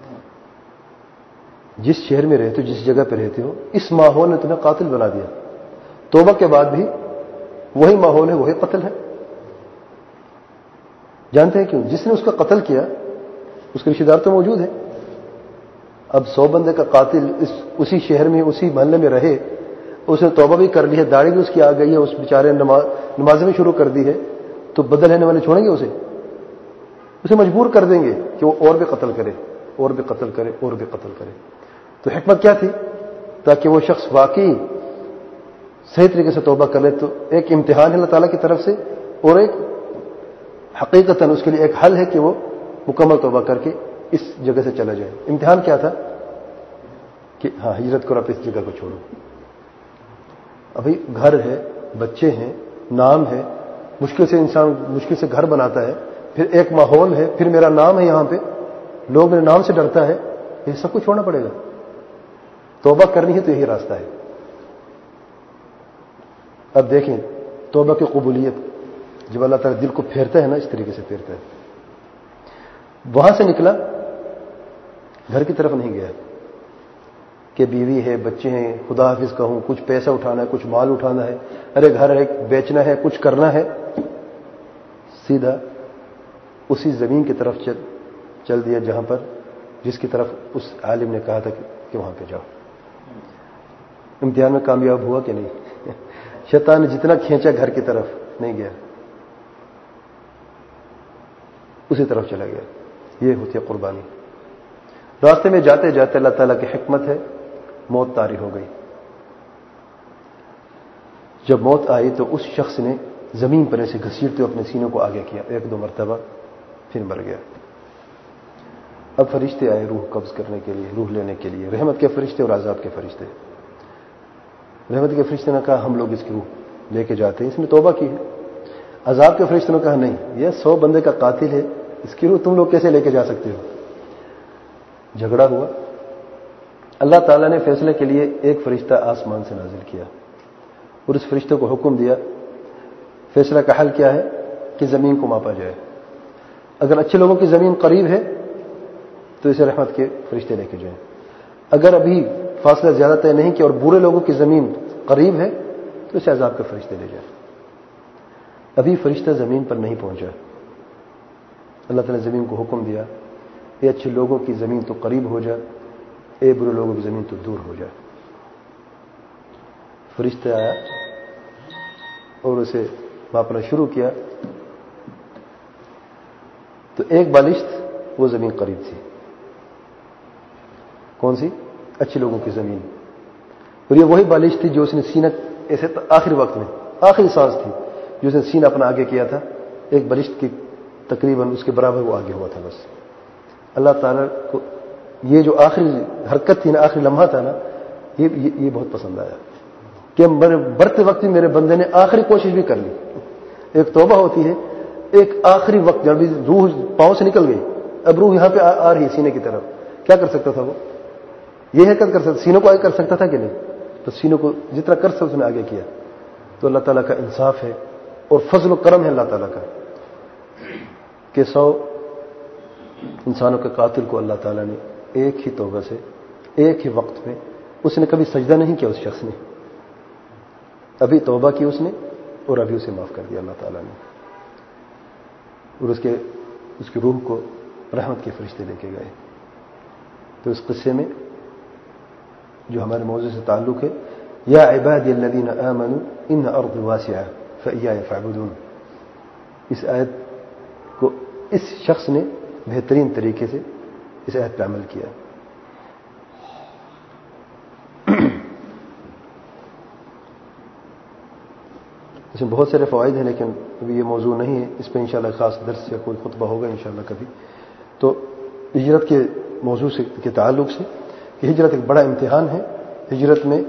جس شہر میں رہتے ہو, جس جگہ پہ رہتے ہو, اس ماحول نے تمہیں قاتل بنا دیا, توبہ کے بعد بھی وہی ماحول ہے, وہی قتل ہے. جانتے ہیں کیوں؟ جس نے اس کا قتل کیا اس کے رشتے دار تو موجود ہیں. اب سو بندے کا قاتل اس اسی شہر میں اسی محلے میں رہے, اس نے توبہ بھی کر لی ہے, داڑھی بھی اس کی آ گئی ہے, اس بیچارے نے نماز نمازیں بھی شروع کر دی ہے, تو بدل لینے والے چھوڑیں گے اسے؟ اسے مجبور کر دیں گے کہ وہ اور بھی قتل کرے, اور بھی قتل کرے, اور بھی قتل کرے. تو حکمت کیا تھی؟ تاکہ وہ شخص واقعی صحیح طریقے سے توبہ کر لے. تو ایک امتحان ہے اللہ تعالیٰ کی طرف سے, اور ایک حقیقتاً اس کے لیے ایک حل ہے کہ وہ مکمل توبہ کر کے اس جگہ سے چلا جائے. امتحان کیا تھا کہ ہاں ہجرت کرو, آپ اس جگہ کو چھوڑو. ابھی گھر ہے, بچے ہیں, نام ہے, مشکل سے انسان مشکل سے گھر بناتا ہے, پھر ایک ماحول ہے, پھر میرا نام ہے یہاں پہ, لوگ میرے نام سے ڈرتا ہے, یہ سب کچھ چھوڑنا پڑے گا. توبہ کرنی ہے تو یہی راستہ ہے. اب دیکھیں توبہ کی قبولیت, جب اللہ تعالیٰ دل کو پھیرتا ہے نا, اس طریقے سے پھیرتا ہے. وہاں سے نکلا, گھر کی طرف نہیں گیا کہ بیوی ہے, بچے ہیں, خدا حافظ کہوں, کچھ پیسہ اٹھانا ہے, کچھ مال اٹھانا ہے, ارے گھر ہے بیچنا ہے, کچھ کرنا ہے. سیدھا اسی زمین کی طرف چل چل دیا جہاں پر جس کی طرف اس عالم نے کہا تھا کہ وہاں پہ جاؤ. امتحان میں کامیاب ہوا کہ نہیں؟ شیطان نے جتنا کھینچا گھر کی طرف نہیں گیا, اسی طرف چلا گیا. یہ ہوتی ہے قربانی. راستے میں جاتے جاتے اللہ تعالیٰ کی حکمت ہے, موت طاری ہو گئی. جب موت آئی تو اس شخص نے زمین پر ایسے گھسیٹتے اپنے سینوں کو آگے کیا, ایک دو مرتبہ, پھر مر گیا. اب فرشتے آئے روح قبض کرنے کے لیے, روح لینے کے لیے, رحمت کے فرشتے اور عذاب کے فرشتے. رحمت کے فرشتے نے کہا ہم لوگ اس کی روح لے کے جاتے ہیں, اس نے توبہ کی ہے. عذاب کے فرشتے نے کہا نہیں, یہ سو بندے کا قاتل ہے, اس کی روح تم لوگ کیسے لے کے جا سکتے ہو؟ جھگڑا ہوا، اللہ تعالیٰ نے فیصلے کے لیے ایک فرشتہ آسمان سے نازل کیا اور اس فرشتے کو حکم دیا، فیصلہ کا حل کیا ہے کہ زمین کو ماپا جائے، اگر اچھے لوگوں کی زمین قریب ہے تو اسے رحمت کے فرشتے لے کے جائیں، اگر ابھی فاصلہ زیادہ طے نہیں کیا اور برے لوگوں کی زمین قریب ہے تو اسے عذاب کے فرشتے لے جائیں۔ ابھی فرشتہ زمین پر نہیں پہنچا، اللہ تعالیٰ نے زمین کو حکم دیا، اے اچھے لوگوں کی زمین تو قریب ہو جا، اے برے لوگوں کی زمین تو دور ہو جا۔ فرشتہ آیا اور اسے ماپنا شروع کیا تو ایک بالشت وہ زمین قریب تھی، کون سی؟ اچھے لوگوں کی زمین، اور یہ وہی بالشت تھی جو اس نے سینہ ایسے آخری وقت میں آخری سانس تھی جو اس نے سینہ اپنا آگے کیا تھا، ایک بالشت کی تقریباً اس کے برابر وہ آگے ہوا تھا بس۔ اللہ تعالیٰ کو یہ جو آخری حرکت تھی نا، آخری لمحہ تھا نا، یہ یہ بہت پسند آیا کہ برتے وقت بھی میرے بندے نے آخری کوشش بھی کر لی۔ ایک توبہ ہوتی ہے، ایک آخری وقت جب روح پاؤں سے نکل گئی، اب روح یہاں پہ آ رہی ہے سینے کی طرف، کیا کر سکتا تھا وہ؟ یہ حرکت کر سکتا، سینوں کو آگے کر سکتا تھا کہ نہیں؟ تو سینوں کو جتنا کر سکتا اس نے آگے کیا۔ تو اللہ تعالیٰ کا انصاف ہے اور فضل و کرم ہے اللہ تعالیٰ کا کہ سو انسانوں کے قاتل کو اللہ تعالیٰ نے ایک ہی توبہ سے ایک ہی وقت میں، اس نے کبھی سجدہ نہیں کیا اس شخص نے، ابھی توبہ کی اس نے اور ابھی اسے معاف کر دیا اللہ تعالیٰ نے، اور اس کے اس کی روح کو رحمت کے فرشتے لے کے گئے۔ تو اس قصے میں جو ہمارے موضوع سے تعلق ہے، یا عبادی الذین آمنوا ان ارضی واسعہ فإیایا فاعبدون، اس آیت کو اس شخص نے بہترین طریقے سے اس آیت پہ عمل کیا۔ اس میں بہت سارے فوائد ہیں لیکن ابھی یہ موضوع نہیں ہے، اس پہ انشاءاللہ خاص درس یا کوئی خطبہ ہوگا انشاءاللہ کبھی۔ تو ہجرت کے موضوع سے کے تعلق سے کہ ہجرت ایک بڑا امتحان ہے، ہجرت میں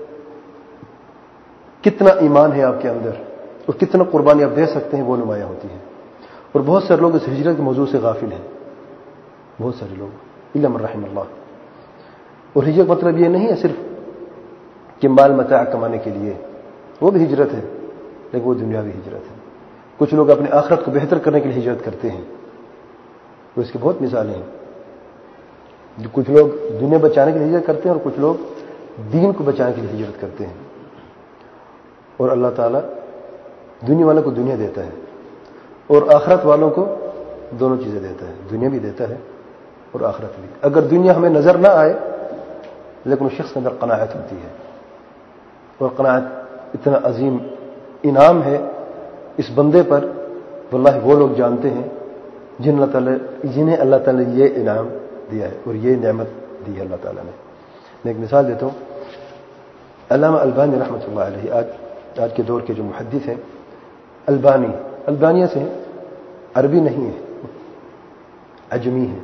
کتنا ایمان ہے آپ کے اندر اور کتنا قربانی آپ دے سکتے ہیں وہ نمایاں ہوتی ہے، اور بہت سارے لوگ اس ہجرت کے موضوع سے غافل ہیں، بہت سارے لوگ الا من رحم اللہ۔ اور ہجرت مطلب یہ نہیں ہے صرف کہ مال متاع کمانے کے لیے، وہ بھی ہجرت ہے لیکن وہ دنیاوی ہجرت ہے۔ کچھ لوگ اپنے آخرت کو بہتر کرنے کے لیے ہجرت کرتے ہیں، وہ اس کی بہت مثالیں ہیں۔ کچھ لوگ دنیا بچانے کے لیے ہجرت کرتے ہیں اور کچھ لوگ دین کو بچانے کے لیے ہجرت کرتے ہیں، اور اللہ تعالیٰ دنیا والوں کو دنیا دیتا ہے اور آخرت والوں کو دونوں چیزیں دیتا ہے، دنیا بھی دیتا ہے اور آخرت بھی۔ اگر دنیا ہمیں نظر نہ آئے لیکن اس شخص کے اندر قناعت ہوتی ہے، اور قناعت اتنا عظیم انعام ہے اس بندے پر، واللہ وہ لوگ جانتے ہیں جن اللہ تعالیٰ جنہیں اللہ تعالیٰ نے یہ انعام دیا ہے اور یہ نعمت دی ہے اللہ تعالیٰ نے۔ میں ایک مثال دیتا ہوں، علامہ البانی رحمۃ اللہ علیہ، آج آج کے دور کے جو محدث ہیں، البانی البانیہ سے ہیں، عربی نہیں ہے، عجمی ہے۔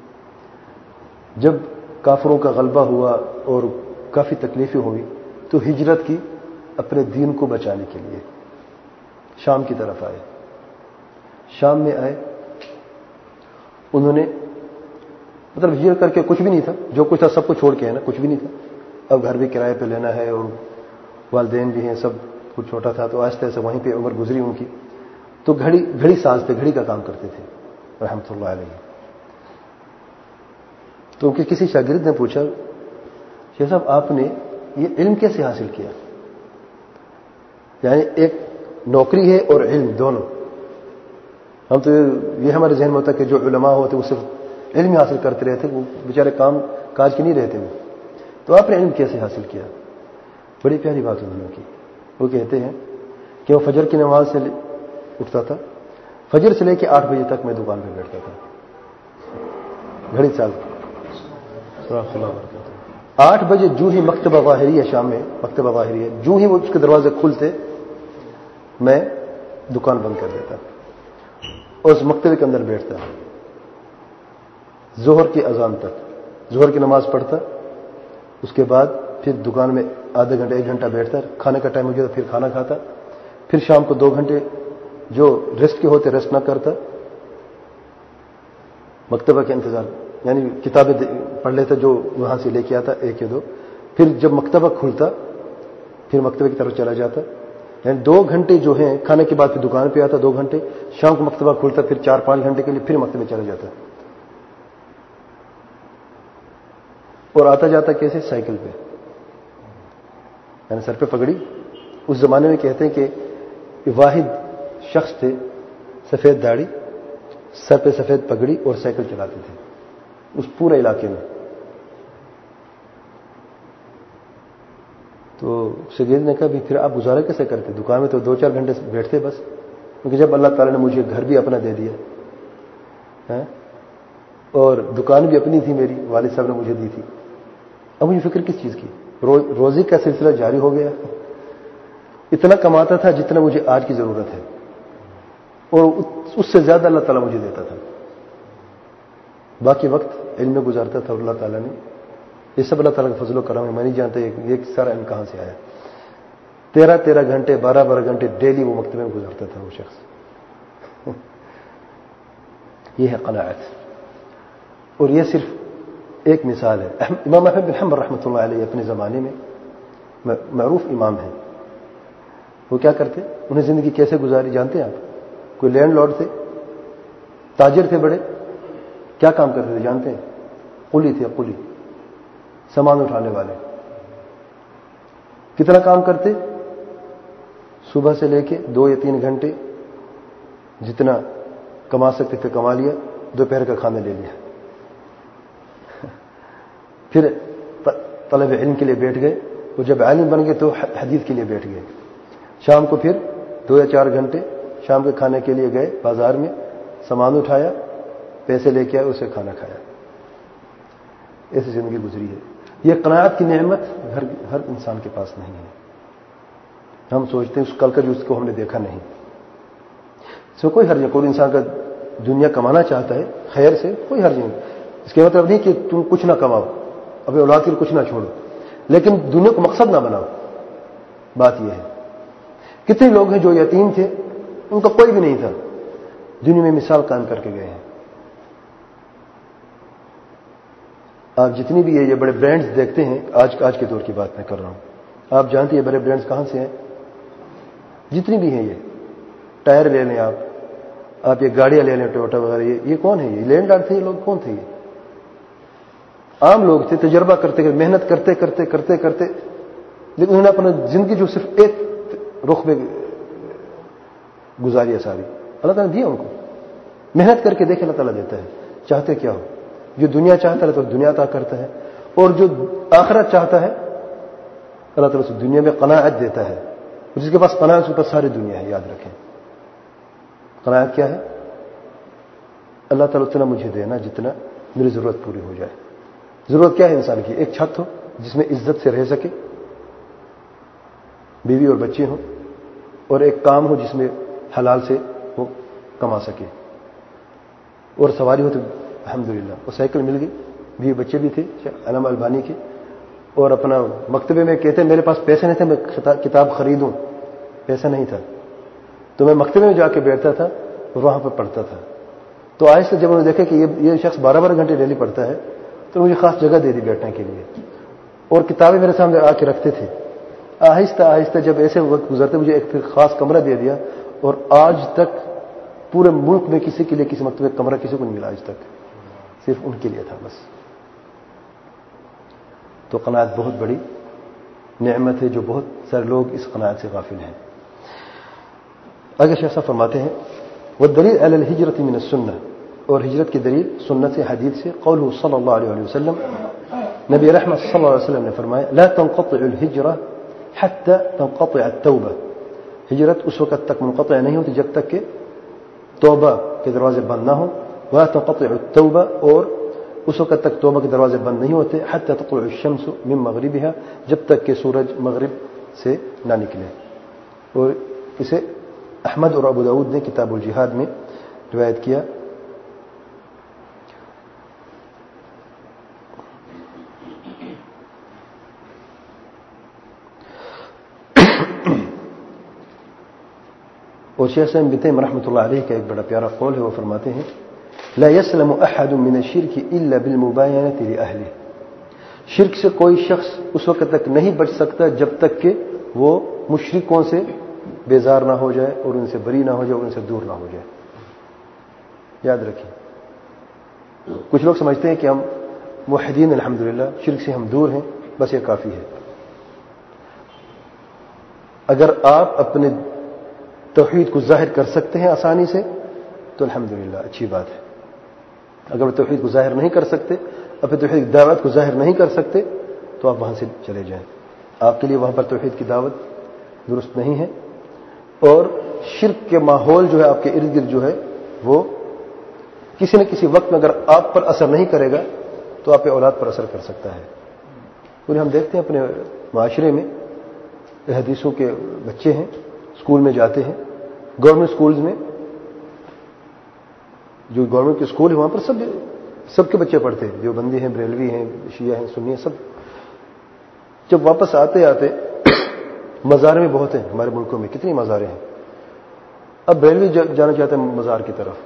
جب کافروں کا غلبہ ہوا اور کافی تکلیفیں ہوئی تو ہجرت کی اپنے دین کو بچانے کے لیے شام کی طرف آئے۔ شام میں آئے، انہوں نے مطلب ہجرت کر کے کچھ بھی نہیں تھا، جو کچھ تھا سب کو چھوڑ کے ہے نا، کچھ بھی نہیں تھا، اب گھر بھی کرائے پہ لینا ہے اور والدین بھی ہیں، سب کچھ چھوٹا تھا، تو آہستہ آہستہ وہیں پہ عمر گزری ان کی۔ تو گھڑی گھڑی ساز پہ گھڑی کا کام کرتے تھے رحمۃ اللہ علیہ۔ تو ان کے کسی شاگرد نے پوچھا، شیخ صاحب آپ نے یہ علم کیسے حاصل کیا؟ یعنی ایک نوکری ہے اور علم دونوں۔ ہم تو یہ ہمارے ذہن میں ہوتا ہے کہ جو علماء ہوتے وہ صرف علم حاصل کرتے رہتے، وہ بیچارے کام کاج کے نہیں رہتے وہ، تو آپ نے علم کیسے حاصل کیا؟ بڑی پیاری بات انہوں نے کی۔ وہ کہتے ہیں کہ وہ فجر کی نماز سے اٹھتا تھا، فجر سے لے کے آٹھ بجے تک میں دکان پہ بیٹھتا تھا، گھڑی چال آٹھ بجے جو ہی مکتبہ ظاہری ہے، شام میں مکتبہ ظاہری ہے، جو ہی وہ اس کے دروازے کھلتے میں دکان بند کر دیتا اور اس مکتبے کے اندر بیٹھتا، ظہر کی اذان تک، ظہر کی نماز پڑھتا، اس کے بعد پھر دکان میں آدھا گھنٹہ ایک گھنٹہ بیٹھتا، کھانے کا ٹائم ہو گیا تو پھر کھانا کھاتا، پھر شام کو دو گھنٹے جو ریسٹ کے ہوتے ریسٹ نہ کرتا، مکتبہ کے انتظار، یعنی کتابیں پڑھ لیتا جو وہاں سے لے کے آتا ایک یا دو، پھر جب مکتبہ کھلتا پھر مکتبے کی طرف چلا جاتا، یعنی دو گھنٹے جو ہیں کھانے کے بعد پھر دکان پہ آتا، دو گھنٹے شام کو مکتبہ کھلتا، پھر چار پانچ گھنٹے کے لیے پھر مکتبے چلا جاتا، اور آتا جاتا کیسے؟ سائیکل پہ، یعنی سر پہ پگڑی. اس زمانے میں کہتے ہیں کہ واحد شخص تھے، سفید داڑھی، سر پہ سفید پگڑی اور سائیکل چلاتے تھے اس پورے علاقے میں. تو شگیر نے کہا بھی پھر آپ گزارا کیسے کرتے؟ دکان میں تو دو چار گھنٹے بیٹھتے بس، کیونکہ جب اللہ تعالیٰ نے مجھے گھر بھی اپنا دے دیا ہے اور دکان بھی اپنی تھی، میری والد صاحب نے مجھے دی تھی، اب مجھے فکر کس چیز کی؟ روزی کا سلسلہ جاری ہو گیا. اتنا کماتا تھا جتنا مجھے آج کی ضرورت ہے، اور اس سے زیادہ اللہ تعالیٰ مجھے دیتا تھا. باقی وقت علم میں گزارتا تھا، اور اللہ تعالیٰ نے یہ سب اللہ تعالیٰ کا فضل و کرم ہے. میں نہیں جانتا یہ سارا علم کہاں سے آیا. تیرہ تیرہ گھنٹے بارہ بارہ گھنٹے ڈیلی وہ مکتبے میں گزارتا تھا وہ شخص. یہ ہے قناعت. اور یہ صرف ایک مثال ہے. امام احمد بن حنبل رحمۃ اللہ علیہ اپنے زمانے میں معروف امام ہیں. وہ کیا کرتے؟ انہیں زندگی کیسے گزاری جانتے ہیں آپ؟ کوئی لینڈ لارڈ تھے، تاجر تھے بڑے. کیا کام کرتے تھے جانتے ہیں؟ قلی تھے، قلی، سامان اٹھانے والے. کتنا کام کرتے؟ صبح سے لے کے دو یا تین گھنٹے جتنا کما سکتے تھے کما لیا، دوپہر کا کھانا لے لیا، پھر طلب علم کے لیے بیٹھ گئے. اور جب عالم بن گئے تو حدیث کے لیے بیٹھ گئے. شام کو پھر دو یا چار گھنٹے شام کے کھانے کے لیے گئے بازار میں، سامان اٹھایا، پیسے لے کے آئے، اسے کھانا کھایا. ایسی زندگی گزری ہے. یہ قناعت کی نعمت ہر ہر انسان کے پاس نہیں ہے. ہم سوچتے ہیں اس کل کا جو اس کو ہم نے دیکھا نہیں. اس میں کوئی حرج نہیں. کوئی انسان کا دنیا کمانا چاہتا ہے خیر سے، کوئی حرج نہیں. اس کا مطلب نہیں کہ تم کچھ نہ کماؤ، اپنے اولاد کے لیے کچھ نہ چھوڑو، لیکن دنیا کو مقصد نہ بناؤ. بات یہ ہے. کتنے لوگ ہیں جو یتیم تھے، ان کا کوئی بھی نہیں تھا، دنیا میں مثال قائم کر کے گئے ہیں. آپ جتنی بھی یہ بڑے برانڈز دیکھتے ہیں، آج آج کے دور کی بات میں کر رہا ہوں، آپ جانتے ہیں بڑے برانڈز کہاں سے ہیں؟ جتنی بھی ہیں، یہ ٹائر لے لیں، آپ آپ یہ گاڑیاں لے لیں، ٹویوٹا وغیرہ، یہ یہ کون ہے؟ یہ لینڈ لارڈ تھے. یہ لوگ کون تھے؟ یہ عام لوگ تھے، تجربہ کرتے کرتے، محنت کرتے کرتے کرتے کرتے لیکن انہوں نے اپنا زندگی جو صرف ایک رخ میں گزاری ہے ساری. اللہ تعالیٰ نے دیا ان کو. محنت کر کے دیکھے اللہ تعالیٰ دیتا ہے. چاہتے کیا ہو؟ جو دنیا چاہتا ہے تو دنیا عطا کرتا ہے، اور جو آخرت چاہتا ہے اللہ تعالیٰ سے دنیا میں قناعت دیتا ہے. جس کے پاس قناعت اس کے پاس ساری دنیا ہے. یاد رکھیں قناعت کیا ہے؟ اللہ تعالیٰ اتنا مجھے دینا جتنا میری ضرورت پوری ہو جائے. ضرورت کیا ہے انسان کی؟ ایک چھت ہو جس میں عزت سے رہ سکے، بیوی اور بچے ہوں، اور ایک کام ہو جس میں حلال سے وہ کما سکے، اور سواری ہو تو الحمدللہ. اور سائیکل مل گئی، بیوی بچے بھی تھے علامہ البانی کے. اور اپنا مکتبے میں کہتے ہیں میرے پاس پیسے نہیں تھے میں کتاب خریدوں، پیسہ نہیں تھا تو میں مکتبے میں جا کے بیٹھتا تھا اور وہاں پر پڑھتا تھا. تو آہستہ جب انہوں نے دیکھا کہ یہ شخص بارہ بارہ گھنٹے ڈیلی پڑھتا ہے تو مجھے خاص جگہ دے دی بیٹھنے کے لیے، اور کتابیں میرے سامنے آ کے رکھتے تھے. آہستہ آہستہ جب ایسے وقت گزرتے مجھے ایک خاص کمرہ دے دیا، اور آج تک پورے ملک میں کسی کے لیے کسی مکتبے کمرہ کسی کو نہیں ملا آج تک، صرف ان کے لیے تھا بس. تو قناعت بہت بڑی نعمت ہے جو بہت سارے لوگ اس قناعت سے غافل ہیں. آگے شیخ صاحب فرماتے ہیں والدلیل علی الہجرۃ من السنہ، اور ہجرت کی دلیل سنت سے، حدیث سے. قوله صلی اللہ علیہ وسلم، نبی رحمت صلی اللہ علیہ وسلم نے فرمایا لا تنقطع الہجرہ حتی تنقطع التوبہ. ہجرت اس وقت تک منقطع نہیں ہوتی جب تک کہ توبہ کے دروازے بند نہ ہوں. ولا تنقطع التوبہ، اور اس وقت تک توبہ کے دروازے بند نہیں ہوتے حتی تطلع الشمس من مغربها، جب تک کہ سورج مغرب سے نہ نکلے. اور اسے احمد اور ابو داؤد نے کتاب الجہاد میں روایت کیا. اور شیخ صاحب بن تیمیہ رحمۃ اللہ علیہ کا ایک بڑا پیارا قول ہے. وہ فرماتے ہیں لا يسلم احد من الشرك الا بالمباينه لاهله. شرک سے کوئی شخص اس وقت تک نہیں بچ سکتا جب تک کہ وہ مشرکوں سے بیزار نہ ہو جائے اور ان سے بری نہ ہو جائے اور ان سے دور نہ ہو جائے. یاد رکھیں, کچھ لوگ سمجھتے ہیں کہ ہم موحدین الحمدللہ, شرک سے ہم دور ہیں, بس یہ کافی ہے. اگر آپ اپنے توحید کو ظاہر کر سکتے ہیں آسانی سے تو الحمدللہ اچھی بات ہے. اگر وہ توحید کو ظاہر نہیں کر سکتے, اپنے توحید کی دعوت کو ظاہر نہیں کر سکتے, تو آپ وہاں سے چلے جائیں. آپ کے لیے وہاں پر توحید کی دعوت درست نہیں ہے, اور شرک کے ماحول جو ہے آپ کے ارد گرد جو ہے وہ کسی نہ کسی وقت میں اگر آپ پر اثر نہیں کرے گا تو آپ کے اولاد پر اثر کر سکتا ہے. پورے ہم دیکھتے ہیں اپنے معاشرے میں حدیثوں کے بچے ہیں, اسکول میں جاتے ہیں, گورنمنٹ اسکولز میں, جو گورنمنٹ کے اسکول ہیں وہاں پر سب سب کے بچے پڑھتے ہیں, جو بندی ہیں, بریلوی ہیں, شیعہ ہیں, سنی ہیں, سب. جب واپس آتے آتے مزاریں بھی بہت ہیں ہمارے ملکوں میں, کتنی مزاریں ہیں. اب بریلوی جانا چاہتے ہیں مزار کی طرف,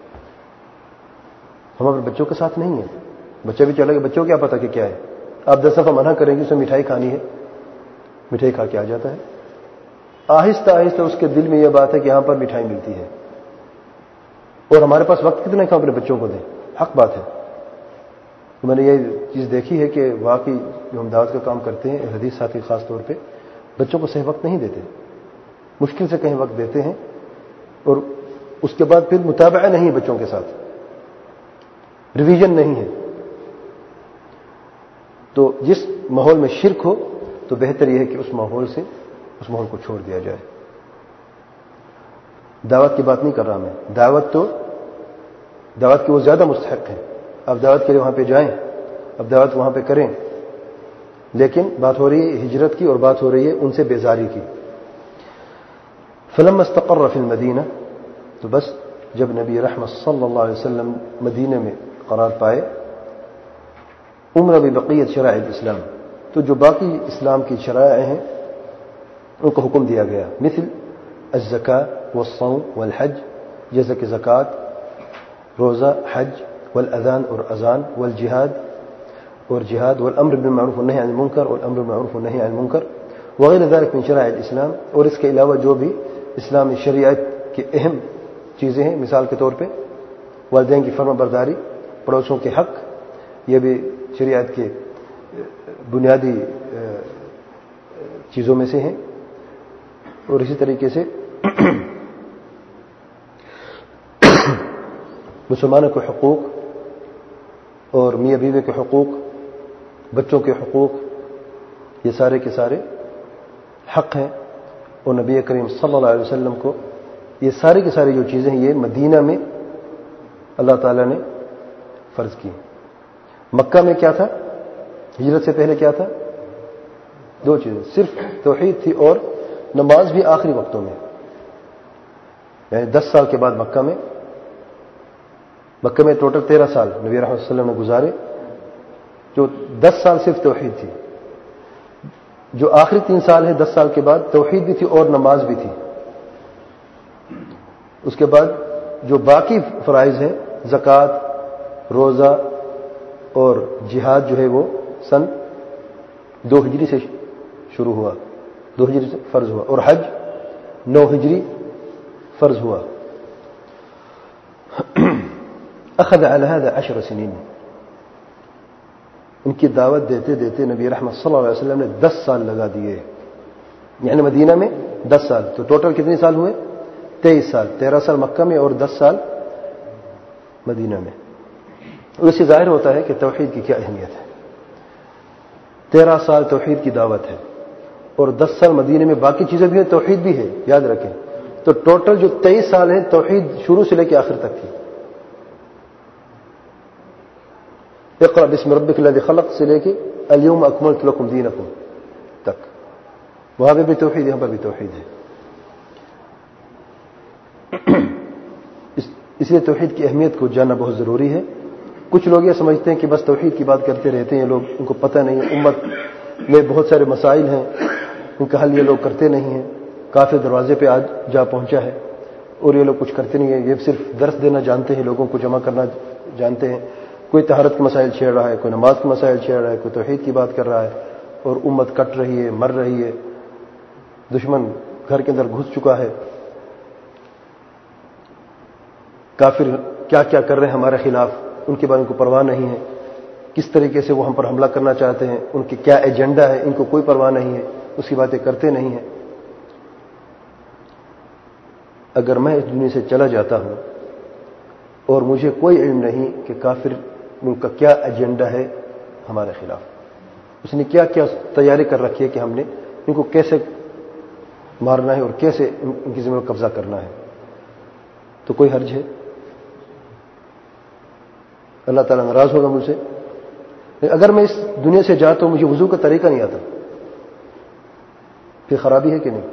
ہم اپنے بچوں کے ساتھ نہیں ہیں. بچہ بھی چلے گا, بچوں کو کیا پتا کہ کیا ہے. آپ دس دفعہ منع کریں گے اسے مٹھائی کھانی ہے, مٹھائی کھا کے آ جاتا ہے. آہستہ آہستہ اس کے دل میں یہ بات ہے کہ یہاں پر مٹھائی ملتی ہے, اور ہمارے پاس وقت کتنا ہے کہ ہم اپنے بچوں کو دیں. حق بات ہے. میں نے یہ چیز دیکھی ہے کہ واقعی جو ہم دعوت کا کام کرتے ہیں, حدیث ساتھی خاص طور پہ, بچوں کو صحیح وقت نہیں دیتے, مشکل سے کہیں وقت دیتے ہیں, اور اس کے بعد پھر متابعہ نہیں ہے بچوں کے ساتھ, ریویژن نہیں ہے. تو جس ماحول میں شرک ہو تو بہتر یہ ہے کہ اس ماحول سے اس ماحول کو چھوڑ دیا جائے. دعوت کی بات نہیں کر رہا میں, دعوت تو دعوت کے وہ زیادہ مستحق ہیں. اب دعوت کے لیے وہاں پہ جائیں, اب دعوت وہاں پہ کریں, لیکن بات ہو رہی ہے ہجرت کی, اور بات ہو رہی ہے ان سے بیزاری کی. فلما استقر فی المدینہ, تو بس جب نبی رحمت صلی اللہ علیہ وسلم مدینہ میں قرار پائے, امر ببقیت شرائع الاسلام, تو جو باقی اسلام کی شرائع ہیں ان کو حکم دیا گیا. مثل الزکاة والصوم والحج, جیسا کہ زکوٰۃ, روزہ, حج, والاذان اور اذان, والجہاد اور جہاد, والامر بالمعروف والنہی عن المنکر, والامر بالمعروف والنہی عن المنکر, وغیر ذلك من شرائع الاسلام, اور اس کے علاوہ جو بھی اسلامی شریعت کی اہم چیزیں ہیں. مثال کے طور پہ والدین کی فرما برداری, پڑوسوں کے حق, یہ بھی شریعت کے بنیادی چیزوں میں سے ہیں. اور اسی طریقے سے مسلمانوں کے حقوق اور میاں بیوی کے حقوق, بچوں کے حقوق, یہ سارے کے سارے حق ہیں. اور نبی کریم صلی اللہ علیہ وسلم کو یہ سارے کے سارے جو چیزیں ہیں یہ مدینہ میں اللہ تعالیٰ نے فرض کی. مکہ میں کیا تھا, ہجرت سے پہلے کیا تھا؟ دو چیزیں, صرف توحید تھی اور نماز بھی آخری وقتوں میں, یعنی دس سال کے بعد مکہ میں مکہ میں ٹوٹل تیرہ سال نبی رحمۃ اللہ علیہ وسلم نے گزارے, جو دس سال صرف توحید تھی. جو آخری تین سال ہے دس سال کے بعد, توحید بھی تھی اور نماز بھی تھی. اس کے بعد جو باقی فرائض ہیں, زکوٰۃ, روزہ اور جہاد جو ہے وہ سن دو ہجری سے شروع ہوا, دو ہجری سے فرض ہوا, اور حج نو ہجری فرض ہوا. اخذ على هذا عشر سنین, ان کی دعوت دیتے دیتے نبی رحمت صلی اللہ علیہ وسلم نے دس سال لگا دیے. یعنی مدینہ میں دس سال, تو ٹوٹل کتنے سال ہوئے؟ تیئیس سال. تیرہ سال مکہ میں اور دس سال مدینہ میں. اور اس سے ظاہر ہوتا ہے کہ توحید کی کیا اہمیت ہے. تیرہ سال توحید کی دعوت ہے اور دس سال مدینہ میں باقی چیزیں بھی ہیں, توحید بھی ہے, یاد رکھیں. تو ٹوٹل جو تیئیس سال ہیں توحید شروع سے لے کے آخر تک تھی. اقرأ باسم ربک الذی خلق سے لے کے الیوم اکملت لکم دینکم تک, وہاں پہ بھی توحید, یہاں پر بھی توحید ہے. اس لیے توحید کی اہمیت کو جاننا بہت ضروری ہے. کچھ لوگ یہ سمجھتے ہیں کہ بس توحید کی بات کرتے رہتے ہیں لوگ, ان کو پتہ نہیں. امت میں بہت سارے مسائل ہیں, ان کا حل یہ لوگ کرتے نہیں ہیں. کافر دروازے پہ آج جا پہنچا ہے, اور یہ لوگ کچھ کرتے نہیں ہیں، یہ صرف درس دینا جانتے ہیں، لوگوں کو جمع کرنا جانتے ہیں. کوئی طہارت کے مسائل چھیڑ رہا ہے، کوئی نماز کے مسائل چھیڑ رہا ہے، کوئی توحید کی بات کر رہا ہے، اور امت کٹ رہی ہے، مر رہی ہے، دشمن گھر کے اندر گھس چکا ہے. کافر کیا کیا کر رہے ہیں ہمارے خلاف، ان کے بارے میں کوئی پرواہ نہیں ہے. کس طریقے سے وہ ہم پر حملہ کرنا چاہتے ہیں، ان کی کیا ایجنڈا ہے، ان کو کوئی پرواہ نہیں ہے، اس کی باتیں کرتے نہیں ہیں. اگر میں اس دنیا سے چلا جاتا ہوں اور مجھے کوئی علم نہیں کہ کافر ملک کا کیا ایجنڈا ہے ہمارے خلاف، اس نے کیا کیا تیاری کر رکھی ہے کہ ہم نے ان کو کیسے مارنا ہے اور کیسے ان کی زمین پر قبضہ کرنا ہے، تو کوئی حرج ہے؟ اللہ تعالیٰ ناراض ہوگا مجھ سے؟ اگر میں اس دنیا سے جاتا ہوں مجھے وضو کا طریقہ نہیں آتا، پھر خرابی ہے کہ نہیں؟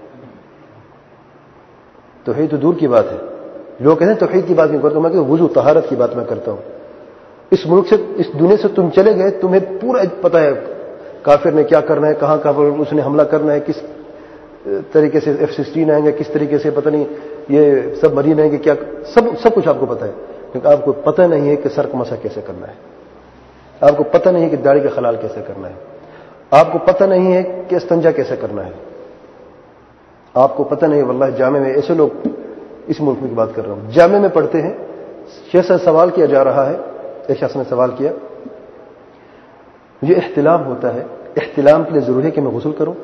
توحید تو دور کی بات ہے. لوگ کہتے ہیں توحید کی بات نہیں کرتا، میں کہ وضو طہارت کی بات میں کرتا ہوں. اس ملک سے، اس دنیا سے تم چلے گئے، تمہیں پورا پتہ ہے کافر نے کیا کرنا ہے، کہاں کہاں پر اس نے حملہ کرنا ہے، کس طریقے سے ایف سکسٹین آئیں گے، کس طریقے سے پتہ نہیں یہ سب مرین آئیں گے، کیا سب سب کچھ آپ کو پتہ ہے. لیکن آپ کو پتہ نہیں ہے کہ سر کو مسح کیسے کرنا ہے، آپ کو پتہ نہیں ہے کہ داڑھی کا خلال کیسے کرنا ہے، آپ کو پتہ نہیں ہے کہ استنجا کیسے کرنا ہے، آپ کو پتہ نہیں. واللہ جامع میں ایسے لوگ، اس ملک میں کی بات کر رہا ہوں، جامع میں پڑھتے ہیں، شیخ سے سوال کیا جا رہا ہے، ایک شخص نے سوال کیا مجھے احتلام ہوتا ہے، احتلام کے لیے ضروری ہے کہ میں غسل کروں؟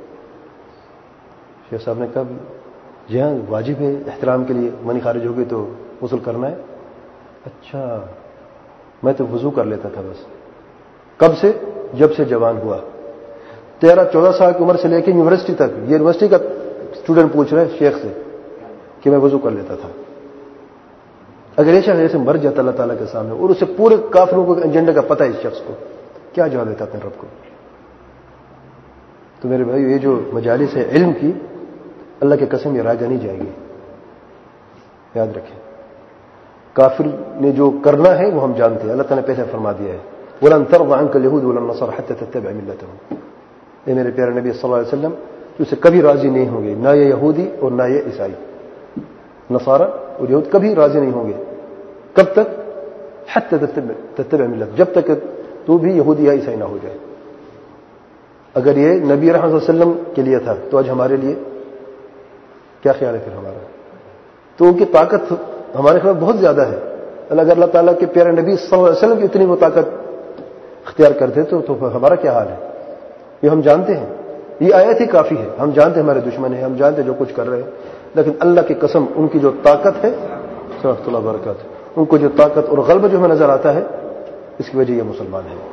شیخ صاحب نے کہا جی ہاں واجب ہے احتلام کے لیے، منی خارج ہوگی تو غسل کرنا ہے. اچھا میں تو وضو کر لیتا تھا بس. کب سے؟ جب سے جوان ہوا. تیرہ چودہ سال کی عمر سے لے کے یونیورسٹی تک، یہ یونیورسٹی کا اسٹوڈنٹ پوچھ رہے ہیں شیخ سے کہ میں وضو کر لیتا تھا. اگر یہ شخص ایسے مر جاتا اللہ تعالیٰ کے سامنے اور اسے پورے کافروں کو ایجنڈے کا پتہ ہے اس شخص کو، کیا جواب دیتا اپنے رب کو؟ تو میرے بھائی یہ جو مجالس ہے علم کی، اللہ کی قسم یہ رائگاں نہیں جائے گی، یاد رکھیں. کافر نے جو کرنا ہے وہ ہم جانتے ہیں، اللہ تعالیٰ نے پیسے فرما دیا ہے وَلَن تَرْضَ عَنْكَ الْيَهُودُ وَلَا النَّصَارَى حَتَّى تَتَّبِعَ مِلَّتَهُمْ. اے میرے پیارے نبی صلی اللہ علیہ وسلم، تو اسے کبھی راضی نہیں ہوں گے، نہ یہ یہودی اور نہ یہ عیسائی، نصارہ اور یہود کبھی راضی نہیں ہوں گے. کب تک؟ حَتَّى تَتَّبِعَ مِلَّتَهُمْ، جب تک تو بھی یہودی یا عیسائی نہ ہو جائے. اگر یہ نبی رحمۃ اللہ علیہ وسلم کے لیے تھا تو آج ہمارے لیے کیا خیال ہے پھر ہمارا؟ تو ان کی طاقت ہمارے خلاف بہت زیادہ ہے. اگر اللہ تعالیٰ کے پیارے نبی صلی اللہ علیہ وسلم کی اتنی وہ طاقت اختیار کرتے تو تو ہمارا کیا حال ہے؟ یہ ہم جانتے ہیں، یہ آیت ہی کافی ہے. ہم جانتے ہیں ہمارے دشمن ہیں، ہم جانتے ہیں جو کچھ کر رہے ہیں، لیکن اللہ کی قسم ان کی جو طاقت ہے صلی اللہ برکات، ان کو جو طاقت اور غلبہ جو ہمیں نظر آتا ہے، اس کی وجہ یہ مسلمان ہے،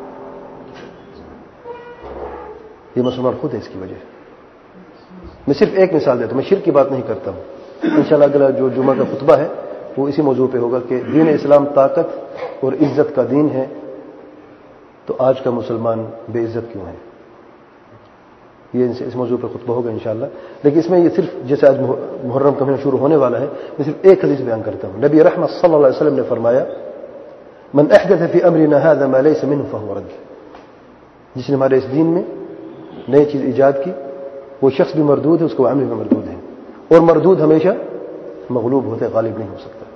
یہ مسلمان خود ہے اس کی وجہ. میں صرف ایک مثال دیتا ہوں، میں شرک کی بات نہیں کرتا ہوں. انشاءاللہ اگلا جو جمعہ کا خطبہ ہے وہ اسی موضوع پہ ہوگا کہ دین اسلام طاقت اور عزت کا دین ہے، تو آج کا مسلمان بے عزت کیوں ہے؟ یہ اس موضوع پہ خطبہ ہوگا انشاءاللہ. لیکن اس میں یہ صرف جیسے آج محرم کا مہینہ شروع ہونے والا ہے، میں صرف ایک حدیث بیان کرتا ہوں. نبی رحمت صلی اللہ علیہ وسلم نے فرمایا من احدث فی امرنا هذا ما ليس منه فهو رد. جس نے ہمارے اس دین میں نئی چیز ایجاد کی وہ شخص بھی مردود ہے، اس کو عمل بھی مردود ہے، اور مردود ہمیشہ مغلوب ہوتے، غالب نہیں ہو سکتا.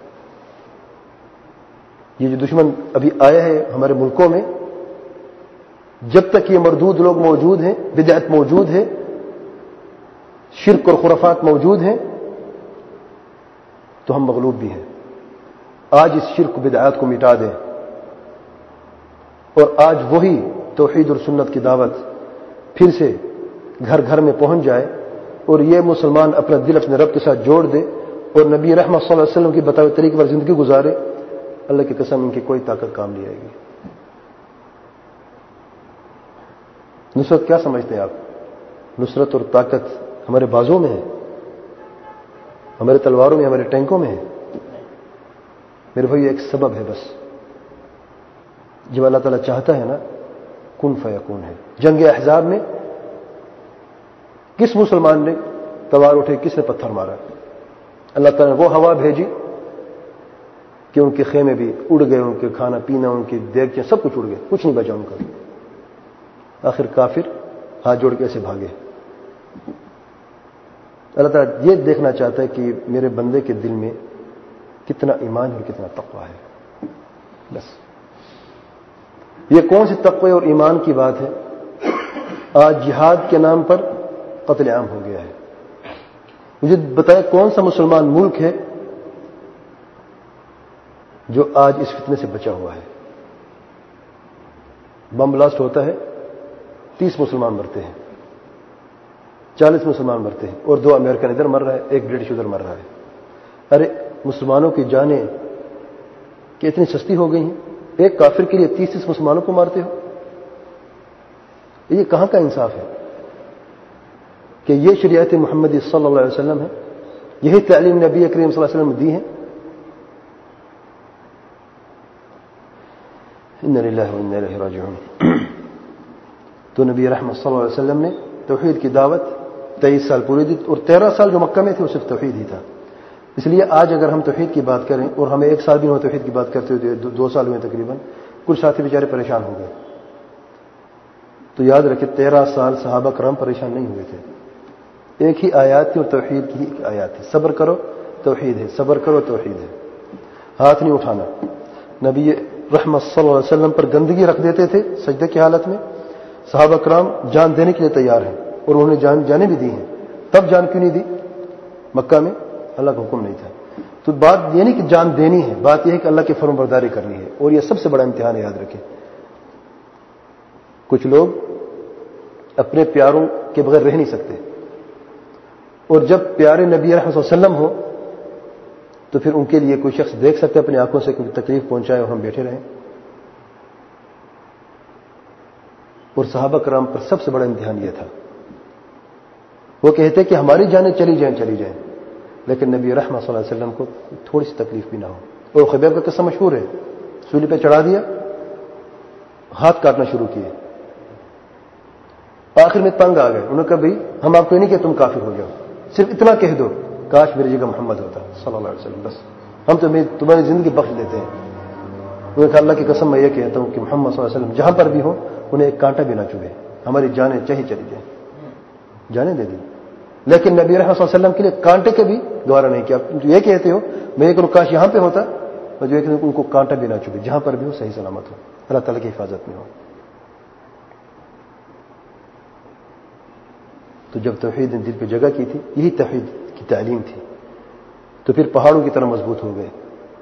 یہ جو دشمن ابھی آیا ہے ہمارے ملکوں میں، جب تک یہ مردود لوگ موجود ہیں، بدعت موجود ہے، شرک اور خرافات موجود ہیں، تو ہم مغلوب بھی ہیں. آج اس شرک بدعات کو مٹا دیں اور آج وہی توحید اور سنت کی دعوت پھر سے گھر گھر میں پہنچ جائے اور یہ مسلمان اپنا دل اپنے رب کے ساتھ جوڑ دے اور نبی رحمت صلی اللہ علیہ وسلم کی بتائے طریقے پر زندگی گزارے، اللہ کی قسم ان کی کوئی طاقت کام نہیں آئے گی. نصرت کیا سمجھتے ہیں آپ؟ نصرت اور طاقت ہمارے بازوں میں ہے، ہمارے تلواروں میں، ہمارے ٹینکوں میں ہے. میرے بھائی ایک سبب ہے بس. جب اللہ تعالیٰ چاہتا ہے نا، کن فیکون ہے. جنگ احزاب میں کس مسلمان نے تلوار اٹھے، کس نے پتھر مارا؟ اللہ تعالیٰ نے وہ ہوا بھیجی کہ ان کے خیمے بھی اڑ گئے، ان کے کھانا پینا، ان کی دیگچیں سب کچھ اڑ گئے، کچھ نہیں بچا ان کا. آخر کافر ہاتھ جوڑ کے ایسے بھاگے. اللہ تعالیٰ یہ دیکھنا چاہتا ہے کہ میرے بندے کے دل میں کتنا ایمان اور کتنا تقویٰ ہے. بس یہ کون سی تقوی اور ایمان کی بات ہے؟ آج جہاد کے نام پر قتل عام ہو گیا ہے. مجھے بتائیں کون سا مسلمان ملک ہے جو آج اس فتنے سے بچا ہوا ہے؟ بم بلاسٹ ہوتا ہے، تیس مسلمان مرتے ہیں، چالیس مسلمان مرتے ہیں، اور دو امریکن ادھر مر رہا ہے، ایک برٹش ادھر مر رہا ہے. ارے مسلمانوں کی جانیں کہ اتنی سستی ہو گئی ہیں، ایک کافر کے لیے تیس تیس مسلمانوں کو مارتے ہو. یہ کہاں کا انصاف ہے؟ کہ یہ شریعت محمدی صلی اللہ علیہ وسلم ہے؟ یہی تعلیم نبی کریم صلی اللہ علیہ وسلم نے دی ہے؟ انا للہ و انا الیہ راجعون. تو نبی رحمت صلی اللہ علیہ وسلم نے توحید کی دعوت تیئیس سال پوری دی، اور تیرہ سال جو مکہ میں تھے وہ صرف توحید ہی تھا. اس لیے آج اگر ہم توحید کی بات کریں، اور ہمیں ایک سال بھی ہو توحید کی بات کرتے ہوئے، دو سال ہوئے تقریباً، کچھ ساتھی بیچارے پریشان ہو گئے. تو یاد رکھیں تیرہ سال صحابہ کرام پریشان نہیں ہوئے تھے. ایک ہی آیات تھی اور توحید کی ایک آیات تھی. صبر کرو توحید ہے، صبر کرو توحید ہے. ہاتھ نہیں اٹھانا. نبی رحمت صلی اللہ علیہ وسلم پر گندگی رکھ دیتے تھے سجدے کی حالت میں، صحابہ کرام جان دینے کے لیے تیار ہیں، اور انہوں نے جان جانے بھی دی ہیں. تب جان کیوں نہیں دی؟ مکہ میں اللہ کا حکم نہیں تھا. تو بات یہ نہیں کہ جان دینی ہے، بات یہ ہے کہ اللہ کی فرم برداری کرنی ہے. اور یہ سب سے بڑا امتحان ہے، یاد رکھیں. کچھ لوگ اپنے پیاروں کے بغیر رہ نہیں سکتے، اور جب پیارے نبی رحمۃ اللہ علیہ وسلم ہو تو پھر ان کے لیے کوئی شخص دیکھ سکتے اپنی آنکھوں سے کوئی تکلیف پہنچائے اور ہم بیٹھے رہیں. اور صحابہ کرام پر سب سے بڑا امتحان یہ تھا. وہ کہتے کہ ہماری جانیں چلی جائیں چلی جائیں، لیکن نبی رحمۃ صلی اللہ علیہ وسلم کو تھوڑی سی تکلیف بھی نہ ہو. اور خبیب کا قصہ مشہور ہے، سولی پہ چڑھا دیا، ہاتھ کاٹنا شروع کیے. آخر میں تنگ آ گئے. انہوں نے کہا بھائی ہم آپ کو نہیں کہ تم کافر ہو جاؤ، صرف اتنا کہہ دو کاش میری جگہ محمد ہوتا صلی اللہ علیہ وسلم، بس ہم تمہاری زندگی بخش دیتے ہیں. انہوں نے کہا اللہ کی قسم میں یہ کہتا ہوں کہ محمد صلی اللہ علیہ وسلم جہاں پر بھی ہوں انہیں ایک کانٹا بھی نہ چبھے، ہماری جانیں چاہی چلی جائیں. جانیں دے دی. لیکن نبی رحمۃ صلی اللہ علیہ وسلم کے لیے کانٹے کے بھی گوارا نہیں کیا. جو یہ کہتے ہو میں یہ کروں کاش یہاں پہ ہوتا، اور جو ان کو کانٹا بھی نہ چبھے، جہاں پر بھی ہو صحیح سلامت ہو، اللہ تعالیٰ کی حفاظت میں ہو. تو جب توحید نے دل پہ جگہ کی تھی، یہی توحید کی تعلیم تھی، تو پھر پہاڑوں کی طرح مضبوط ہو گئے.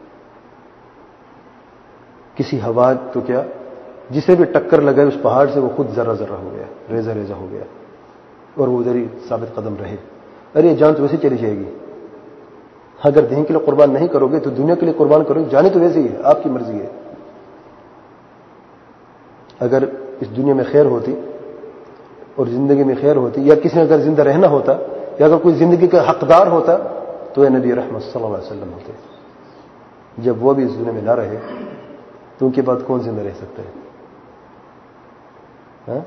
کسی ہوا تو کیا جسے بھی ٹکر لگائے اس پہاڑ سے وہ خود ذرہ ذرہ ہو گیا، ریزہ ریزہ ہو گیا، اور وہ ادھر ہی ثابت قدم رہے. ارے یہ جان تو ویسے چلی جائے گی. اگر دین کے لیے قربان نہیں کرو گے تو دنیا کے لیے قربان کرو گے، جانے تو ویسے ہی ہے، آپ کی مرضی ہے. اگر اس دنیا میں خیر ہوتی اور زندگی میں خیر ہوتی، یا کسی نے اگر زندہ رہنا ہوتا، یا اگر کوئی زندگی کا حقدار ہوتا تو یہ نبی رحمت صلی اللہ علیہ وسلم ہوتے. جب وہ بھی اس دنیا میں نہ رہے تو ان کے بعد کون زندہ رہ سکتا ہے؟ ہاں؟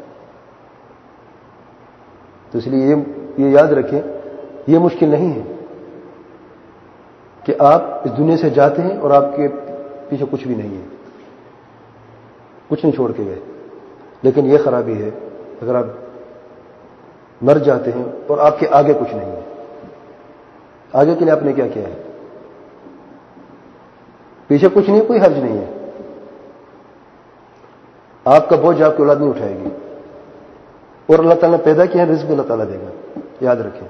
تو اس لیے یہ, یہ یاد رکھیں، یہ مشکل نہیں ہے کہ آپ اس دنیا سے جاتے ہیں اور آپ کے پیچھے کچھ بھی نہیں ہے، کچھ نہیں چھوڑ کے گئے. لیکن یہ خرابی ہے اگر آپ مر جاتے ہیں اور آپ کے آگے کچھ نہیں ہے. آگے کے لیے آپ نے کیا کیا ہے؟ پیچھے کچھ نہیں، کوئی حرج نہیں ہے. آپ کا بوجھ آپ کی اولاد نہیں اٹھائے گی، اور اللہ تعالیٰ نے پیدا کیا ہے، رزق بھی اللہ تعالیٰ دے گا، یاد رکھیں.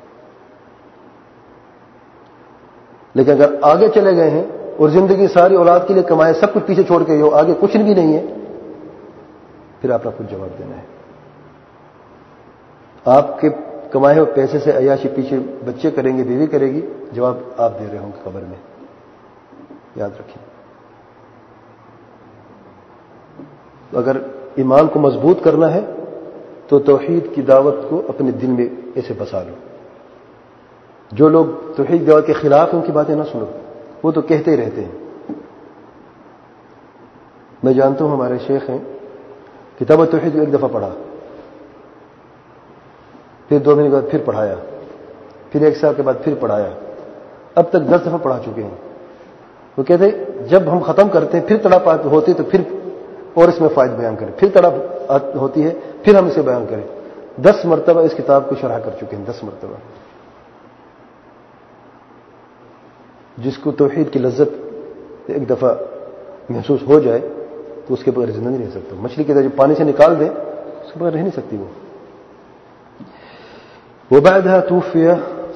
لیکن اگر آگے چلے گئے ہیں اور زندگی ساری اولاد کے لیے کمائے، سب کچھ پیچھے چھوڑ کے ہو، آگے کچھ بھی نہیں ہے، پھر آپ نے خود جواب دینا ہے. آپ کے کمائے ہوئے پیسے سے عیاشی پیچھے بچے کریں گے، بیوی کرے گی، جواب آپ دے رہے ہوں گے قبر میں، یاد رکھیں. اگر ایمان کو مضبوط کرنا ہے تو توحید کی دعوت کو اپنے دل میں ایسے بسا لو. جو لوگ توحید کی دعوت کے خلاف ہیں ان کی باتیں نہ سنو، وہ تو کہتے ہی رہتے ہیں. میں جانتا ہوں ہمارے شیخ ہیں، کتاب توحید ایک دفعہ پڑھا، پھر دو مہینے کے بعد پھر پڑھایا، پھر ایک سال کے بعد پھر پڑھایا، اب تک دس دفعہ پڑھا چکے ہیں. وہ کہتے جب ہم ختم کرتے ہیں پھر تڑپ ہوتی تو پھر اور اس میں فائد بیان کریں، پھر تڑپ ہوتی ہے پھر ہم اسے بیان کریں. دس مرتبہ اس کتاب کو شرح کر چکے ہیں، دس مرتبہ. جس کو توحید کی لذت ایک دفعہ محسوس ہو جائے تو اس کے بغیر زندہ نہیں رہ سکتا. مچھلی کی طرح جب پانی سے نکال دیں اس کے بغیر رہ نہیں سکتی وہ. وبعدها توفي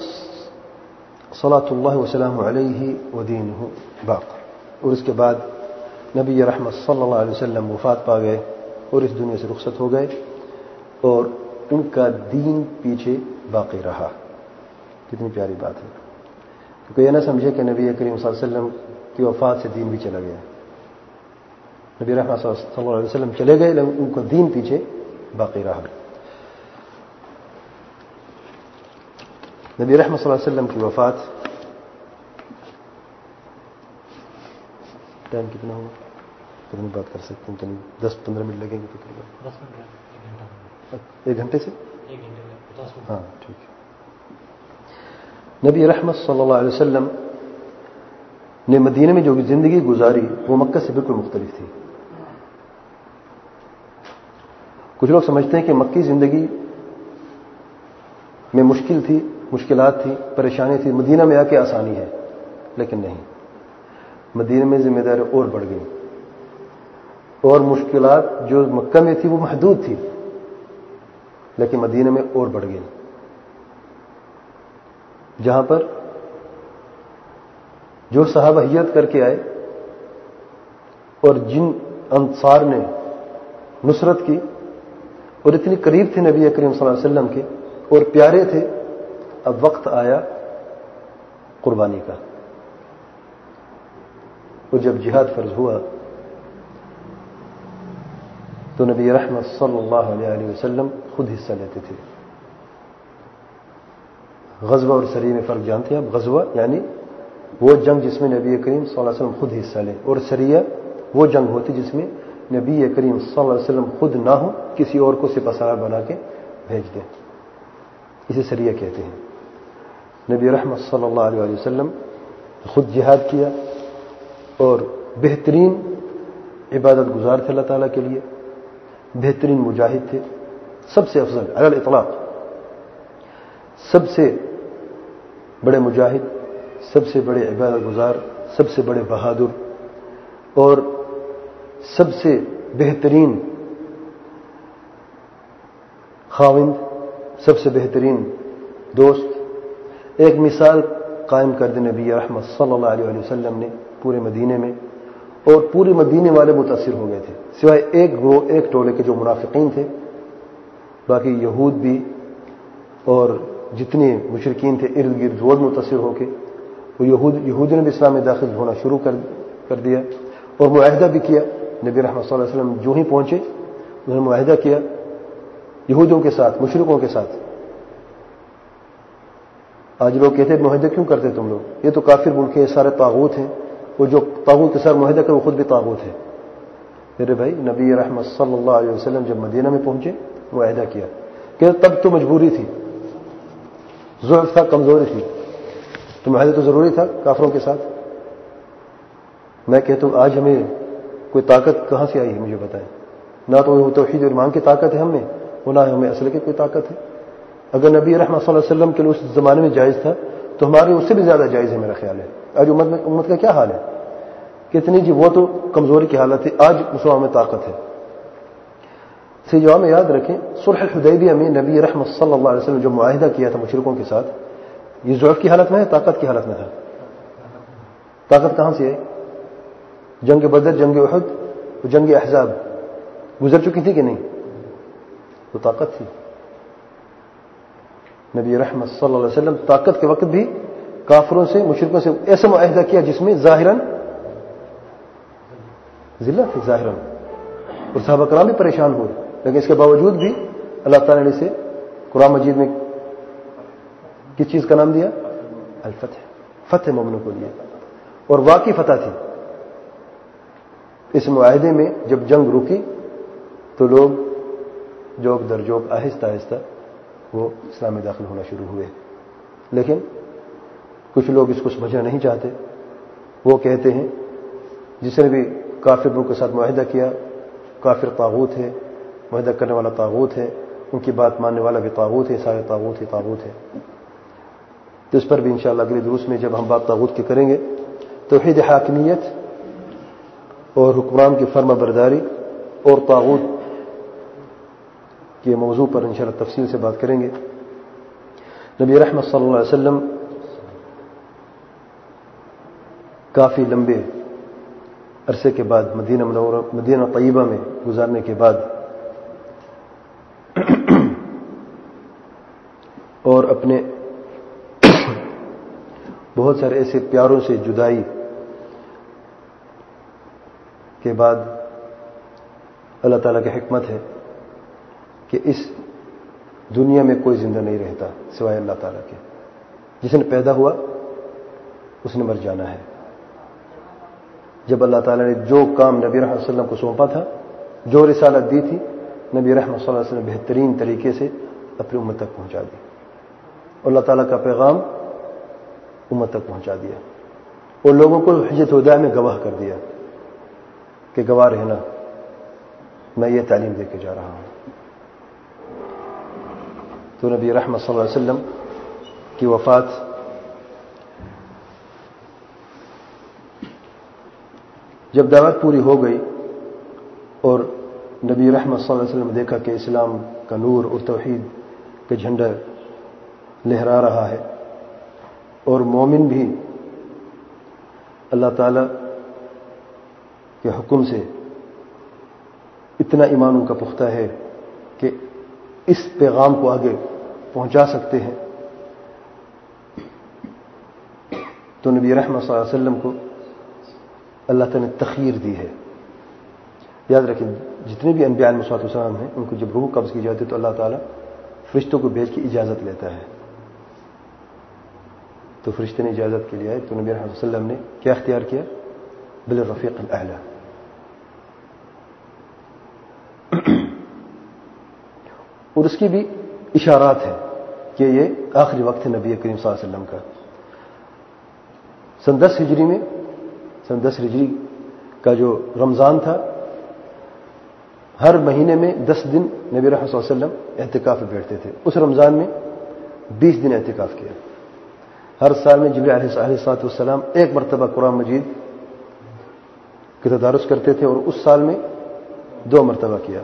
صلاة الله وسلامه عليه ودينه باق. اور اس کے بعد نبی رحمت صلی اللہ علیہ وسلم وفات پا گئے اور اس دنیا سے رخصت ہو گئے اور ان کا دین پیچھے باقی رہا. کتنی پیاری بات ہے. کیونکہ یہ نہ سمجھے کہ نبی کریم صلی اللہ علیہ وسلم کی وفات سے دین بھی چلا گیا. نبی رحمت صلی اللہ علیہ وسلم چلے گئے لیکن ان کا دین پیچھے باقی رہا. نبی رحمت صلی اللہ علیہ وسلم کی وفات ٹائم کتنا ہوا؟ کتنی بات کر سکتے ہیں؟ دس پندرہ منٹ لگیں گے تقریباً. ایک گھنٹے سے ہاں ٹھیک ہے. نبی رحمت صلی اللہ علیہ وسلم نے مدینہ میں جو زندگی گزاری وہ مکہ سے بالکل مختلف تھی. کچھ لوگ سمجھتے ہیں کہ مکی زندگی میں مشکل تھی، مشکلات تھی، پریشانی تھی، مدینہ میں آ کے آسانی ہے. لیکن نہیں، مدینہ میں ذمہ داری اور بڑھ گئی اور مشکلات جو مکہ میں تھی وہ محدود تھی لیکن مدینہ میں اور بڑھ گئی. جہاں پر جو صحابہ ہجرت کر کے آئے اور جن انصار نے نصرت کی اور اتنی قریب تھے نبی کریم صلی اللہ علیہ وسلم کے اور پیارے تھے، اب وقت آیا قربانی کا. اور جب جہاد فرض ہوا تو نبی رحمت صلی اللہ علیہ وسلم خود حصہ لیتے تھے. غزوہ اور سریہ میں فرق جانتے ہیں آپ؟ غزوہ یعنی وہ جنگ جس میں نبی کریم صلی اللہ علیہ وسلم خود حصہ لیں، اور سریہ وہ جنگ ہوتی جس میں نبی کریم صلی اللہ علیہ وسلم خود نہ ہو، کسی اور کو سپہ سالار بنا کے بھیج دیں. اسے سریہ کہتے ہیں. نبی رحمت صلی اللہ علیہ وسلم خود جہاد کیا اور بہترین عبادت گزار تھے اللہ تعالیٰ کے لیے، بہترین مجاہد تھے، سب سے افضل علی الاطلاق، سب سے بڑے مجاہد، سب سے بڑے عبادت گزار، سب سے بڑے بہادر اور سب سے بہترین خاوند، سب سے بہترین دوست. ایک مثال قائم کر دی نبی رحمت صلی اللہ علیہ وسلم نے پورے مدینے میں، اور پورے مدینے والے متاثر ہو گئے تھے سوائے ایک گروہ، ایک ٹولے کے جو منافقین تھے. باقی یہود بھی اور جتنے مشرکین تھے ارد گرد وہ متاثر ہو کے وہ یہود یہود نے بھی اسلام میں داخل ہونا شروع کر کر دیا اور معاہدہ بھی کیا. نبی رحمت صلی اللہ علیہ وسلم جو ہی پہنچے انہوں نے معاہدہ کیا یہودوں کے ساتھ، مشرکوں کے ساتھ. آج لوگ کہتے ہیں معاہدہ کیوں کرتے تم لوگ؟ یہ تو کافر ملک ہیں، سارے طاغوت ہیں، وہ جو طاغوت کے ساتھ معاہدہ کرے وہ خود بھی طاغوت ہے. میرے بھائی نبی رحمت صلی اللہ علیہ وسلم جب مدینہ میں پہنچے معاہدہ کیا کہ تب تو مجبوری تھی، ضعف تھا، کمزوری تھی، تو معاہدہ تو ضروری تھا کافروں کے ساتھ. میں کہتا ہوں آج ہمیں کوئی طاقت کہاں سے آئی ہے مجھے بتائیں؟ نہ تو وہ توحید اور ایمان کی طاقت ہے ہم میں، وہ نہ ہمیں اسلحے کی کوئی طاقت ہے. اگر نبی رحمت صلی اللہ علیہ وسلم کے لیے اس زمانے میں جائز تھا تو ہمارے اس سے بھی زیادہ جائز ہے میرا خیال ہے. آج امت میں امت کا کیا حال ہے؟ کتنی جی وہ تو کمزوری کی حالت تھی، آج مسلمان میں طاقت ہے. اسی جواب میں یاد رکھیں صلح الحدیبیہ میں نبی رحمت صلی اللہ علیہ وسلم جو معاہدہ کیا تھا مشرکوں کے ساتھ، یہ ضعف کی حالت میں ہے، طاقت کی حالت میں تھا. طاقت کہاں سے ہے؟ جنگ بدر، جنگ احد، جنگ احزاب گزر چکی تھی کہ نہیں؟ تو طاقت تھی. نبی رحمت صلی اللہ علیہ وسلم طاقت کے وقت بھی کافروں سے، مشرکوں سے ایسا معاہدہ کیا جس میں ظاہراً ذلت تھی، ظاہراً، اور صحابہ کرام بھی پریشان ہوئے، لیکن اس کے باوجود بھی اللہ تعالیٰ نے اسے قرآن مجید میں کس چیز کا نام دیا؟ الفتح. فتح مومنوں کو دیا اور واقعی فتح تھی. اس معاہدے میں جب جنگ رکی تو لوگ جوک در جوک آہستہ آہستہ وہ اسلام میں داخل ہونا شروع ہوئے. لیکن کچھ لوگ اس کو سمجھنا نہیں چاہتے. وہ کہتے ہیں جس نے بھی کافر لوگوں کے ساتھ معاہدہ کیا کافر طاغوت ہے، معاہدہ کرنے والا طاغوت ہے، ان کی بات ماننے والا بھی طاغوت ہے، سارے طاغوت ہی طاغوت ہے. تو اس پر بھی انشاءاللہ اگلے دروس میں جب ہم بات طاغوت کی کریں گے توحید حاکمیت اور حکمران کی فرما برداری اور طاغوت کے موضوع پر انشاءاللہ تفصیل سے بات کریں گے. نبی رحمت صلی اللہ علیہ وسلم کافی لمبے عرصے کے بعد مدینہ منورہ مدینہ طیبہ میں گزارنے کے بعد اور اپنے بہت سارے ایسے پیاروں سے جدائی کے بعد اللہ تعالیٰ کی حکمت ہے کہ اس دنیا میں کوئی زندہ نہیں رہتا سوائے اللہ تعالیٰ کے. جس نے پیدا ہوا اس نے مر جانا ہے. جب اللہ تعالیٰ نے جو کام نبی رحمت صلی اللہ علیہ وسلم کو سونپا تھا، جو رسالت دی تھی، نبی رحمت صلی اللہ علیہ وسلم نے بہترین طریقے سے اپنی امت تک پہنچا دی. اللہ تعالیٰ کا پیغام امت تک پہنچا دیا اور لوگوں کو حجۃ الوداع میں گواہ کر دیا کہ گواہ رہنا میں یہ تعلیم دے کے جا رہا ہوں. تو نبی رحمت صلی اللہ علیہ وسلم کی وفات جب دعوت پوری ہو گئی اور نبی رحمت صلی اللہ علیہ وسلم نے دیکھا کہ اسلام کا نور اور توحید کا جھنڈا لہرا رہا ہے اور مومن بھی اللہ تعالی کے حکم سے اتنا ایمان ان کا پختہ ہے کہ اس پیغام کو آگے پہنچا سکتے ہیں، تو نبی رحمت صلی اللہ علیہ وسلم کو اللہ تعالی نے تخیر دی ہے. یاد رکھیں جتنے بھی انبیاء علیہ السلام ہیں ان کو جب روح قبض کی جاتی ہے تو اللہ تعالیٰ فرشتوں کو بھیج کے اجازت لیتا ہے. تو فرشتے نے اجازت کے لیے آئے تو نبی رحمت صلی اللہ علیہ وسلم نے کیا اختیار کیا؟ بالرفیق الاعلی. اور اس کی بھی اشارات ہیں کہ یہ آخری وقت ہے نبی کریم صلی اللہ علیہ وسلم کا. سن دس ہجری میں سن دس ہجری کا جو رمضان تھا، ہر مہینے میں دس دن نبی رحمت صلی اللہ علیہ وسلم اعتکاف میں بیٹھتے تھے. اس رمضان میں بیس دن اعتکاف کیا. ہر سال میں جبریل علیہ الصلوۃ والسلام ایک مرتبہ قرآن مجید کا تدارس کرتے تھے اور اس سال میں دو مرتبہ کیا.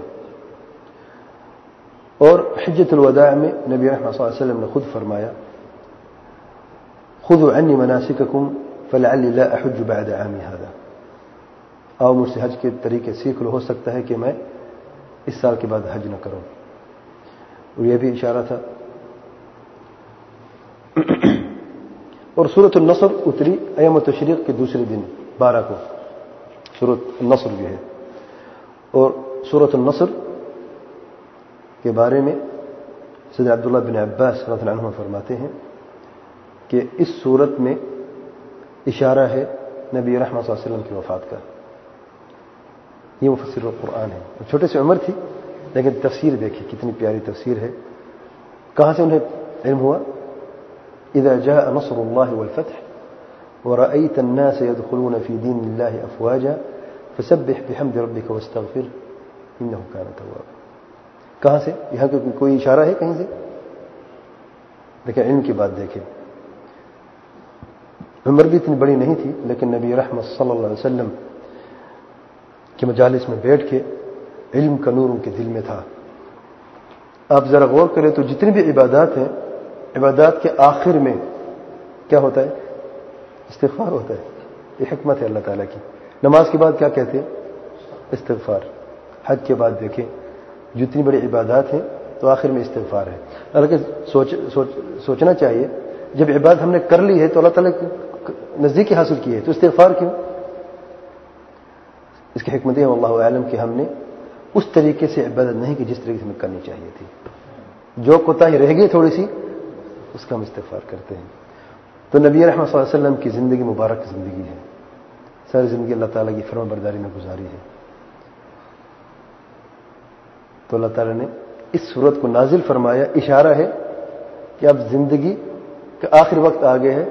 اور حجۃ الوداع میں نبی رحمت صلی اللہ علیہ وسلم نے خود فرمایا خذوا عنی مناسککم فلعلی لا احج بعد عامی هذا. آؤ مجھ سے حج کے طریقے سیکھ لو، ہو سکتا ہے کہ میں اس سال کے بعد حج نہ کروں. اور یہ بھی اشارہ تھا. اور سورۃ النصر اتری ایام التشریق کے دوسرے دن بارہ کو سورۃ النصر جو ہے. اور سورۃ النصر کے بارے میں سیدنا عبداللہ بن عباس رضی اللہ عنہ فرماتے ہیں کہ اس سورت میں اشارہ ہے نبی رحمت صلی اللہ علیہ وسلم کی وفات کا. یہ مفسر القرآن ہے. چھوٹے سے عمر تھی لیکن تفسیر دیکھی کتنی پیاری تفسیر ہے. کہاں سے انہیں علم ہوا؟ اذا جاء نصر اللہ والفتح ورأيت الناس يدخلون في دين الله افواجا فسبح بحمد ربك واستغفر انه كان توابا. کہاں سے؟ یہاں کوئی اشارہ ہے کہیں سے؟ لیکن علم کی بات دیکھیں. عمر بھی اتنی بڑی نہیں تھی لیکن نبی رحمت صلی اللہ علیہ وسلم کی مجالس میں بیٹھ کے علم کا نور ان کے دل میں تھا. آپ ذرا غور کریں تو جتنی بھی عبادات ہیں، عبادات کے آخر میں کیا ہوتا ہے؟ استغفار ہوتا ہے. یہ حکمت ہے اللہ تعالیٰ کی. نماز کے بعد کیا کہتے ہیں؟ استغفار. حج کے بعد دیکھیں جتنی بڑی عبادات ہیں تو آخر میں استغفار ہے. حالانکہ سوچ, سوچ, سوچنا چاہیے جب عبادت ہم نے کر لی ہے تو اللہ تعالیٰ نزدیکی حاصل کی ہے تو استغفار کیوں؟ اس کی حکمت ہے واللہ اعلم کہ ہم نے اس طریقے سے عبادت نہیں کی جس طریقے سے ہمیں کرنی چاہیے تھی. جو کوتاہی رہ گئی تھوڑی سی اس کا ہم استغفار کرتے ہیں. تو نبی رحمت صلی اللہ علیہ وسلم کی زندگی مبارک زندگی ہے. ساری زندگی اللہ تعالیٰ کی فرما برداری میں گزاری ہے. تو اللہ تعالیٰ نے اس صورت کو نازل فرمایا. اشارہ ہے کہ اب زندگی کا آخر وقت آ گئے ہے.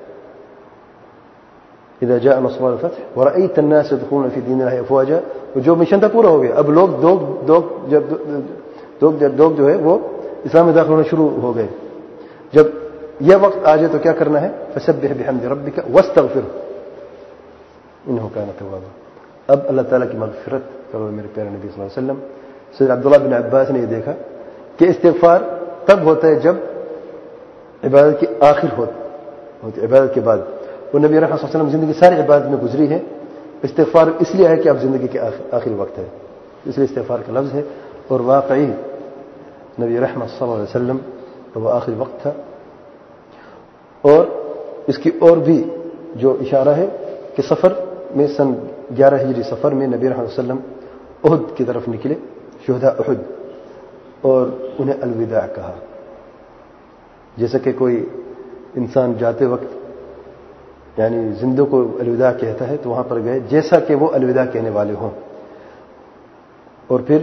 اذا جاء نصر الله والفتح ورأيت الناس يدخلون في دين الله افواجا. جو مشن تھا پورا ہو گیا. اب لوگ دوگ دوگ جب دوگ دوگ جو ہے وہ اسلام میں داخل ہونا شروع ہو گئے. جب یہ وقت آ جائے تو کیا کرنا ہے؟ فسبح بحمد ربک واستغفر انہ کان توابا. اب اللہ تعالیٰ کی مغفرت کرو میرے پیارے نبی صلی اللہ علیہ وسلم. سید عبداللہ بن عباس نے یہ دیکھا کہ استغفار تب ہوتا ہے جب عبادت کی آخر ہوتی، عبادت کے بعد. وہ نبی رحمۃ صلی اللہ علیہ وسلم زندگی ساری عبادت میں گزری ہے. استغفار اس لیے ہے کہ اب زندگی کے آخری وقت ہے، اس لیے استغفار کا لفظ ہے. اور واقعی نبی رحمت صلی اللہ علیہ وسلم وہ آخری وقت تھا. اور اس کی اور بھی جو اشارہ ہے کہ سفر میں سن گیارہ ہجری سفر میں نبی رحمت صلی اللہ علیہ وسلم احد کی طرف نکلے، شہداء احد، اور انہیں الوداع کہا. جیسا کہ کوئی انسان جاتے وقت یعنی زندوں کو الوداع کہتا ہے، تو وہاں پر گئے جیسا کہ وہ الوداع کہنے والے ہوں. اور پھر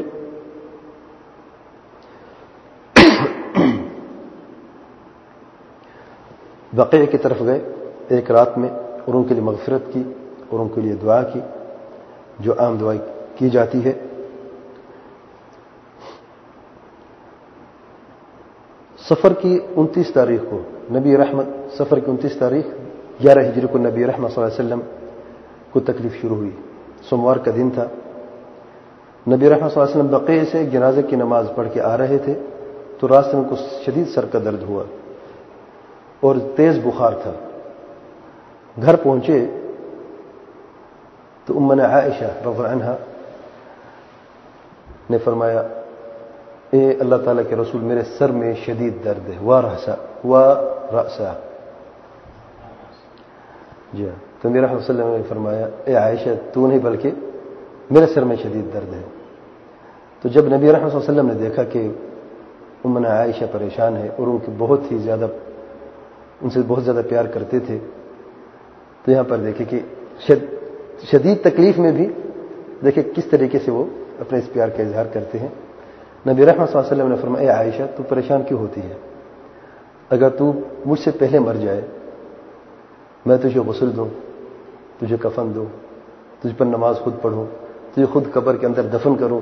بقیع کی طرف گئے ایک رات میں، اور ان کے لیے مغفرت کی اور ان کے لیے دعا کی جو عام دعا کی جاتی ہے. سفر کی انتیس تاریخ کو نبی رحمت سفر کی انتیس تاریخ گیارہ ہجری کو نبی رحمت صلی اللہ علیہ وسلم کو تکلیف شروع ہوئی. سوموار کا دن تھا. نبی رحمت صلی اللہ علیہ وسلم بقیع سے جنازے کی نماز پڑھ کے آ رہے تھے تو راستے میں کچھ شدید سر کا درد ہوا اور تیز بخار تھا. گھر پہنچے تو امنا عائشہ رضی اللہ عنہا نے فرمایا اے اللہ تعالیٰ کے رسول میرے سر میں شدید درد ہے. وا رأسا وا رأسا جی ہاں. تو میرا رحمۃ اللہ علیہ وسلم نے فرمایا اے عائشہ تو نہیں بلکہ میرے سر میں شدید درد ہے. تو جب نبی رحمۃ اللہ علیہ وسلم نے دیکھا کہ امنا عائشہ پریشان ہے اور ان کی بہت ہی زیادہ ان سے بہت زیادہ پیار کرتے تھے، تو یہاں پر دیکھیں کہ شدید تکلیف میں بھی دیکھیں کس طریقے سے وہ اپنے اس پیار کا اظہار کرتے ہیں. نبی رحمۃ صلی اللہ علیہ وسلم نے فرمایا اے عائشہ تو پریشان کیوں ہوتی ہے؟ اگر تو مجھ سے پہلے مر جائے میں تجھے غسل دوں، تجھے کفن دوں، تجھ پر نماز خود پڑھوں، تجھے خود قبر کے اندر دفن کروں،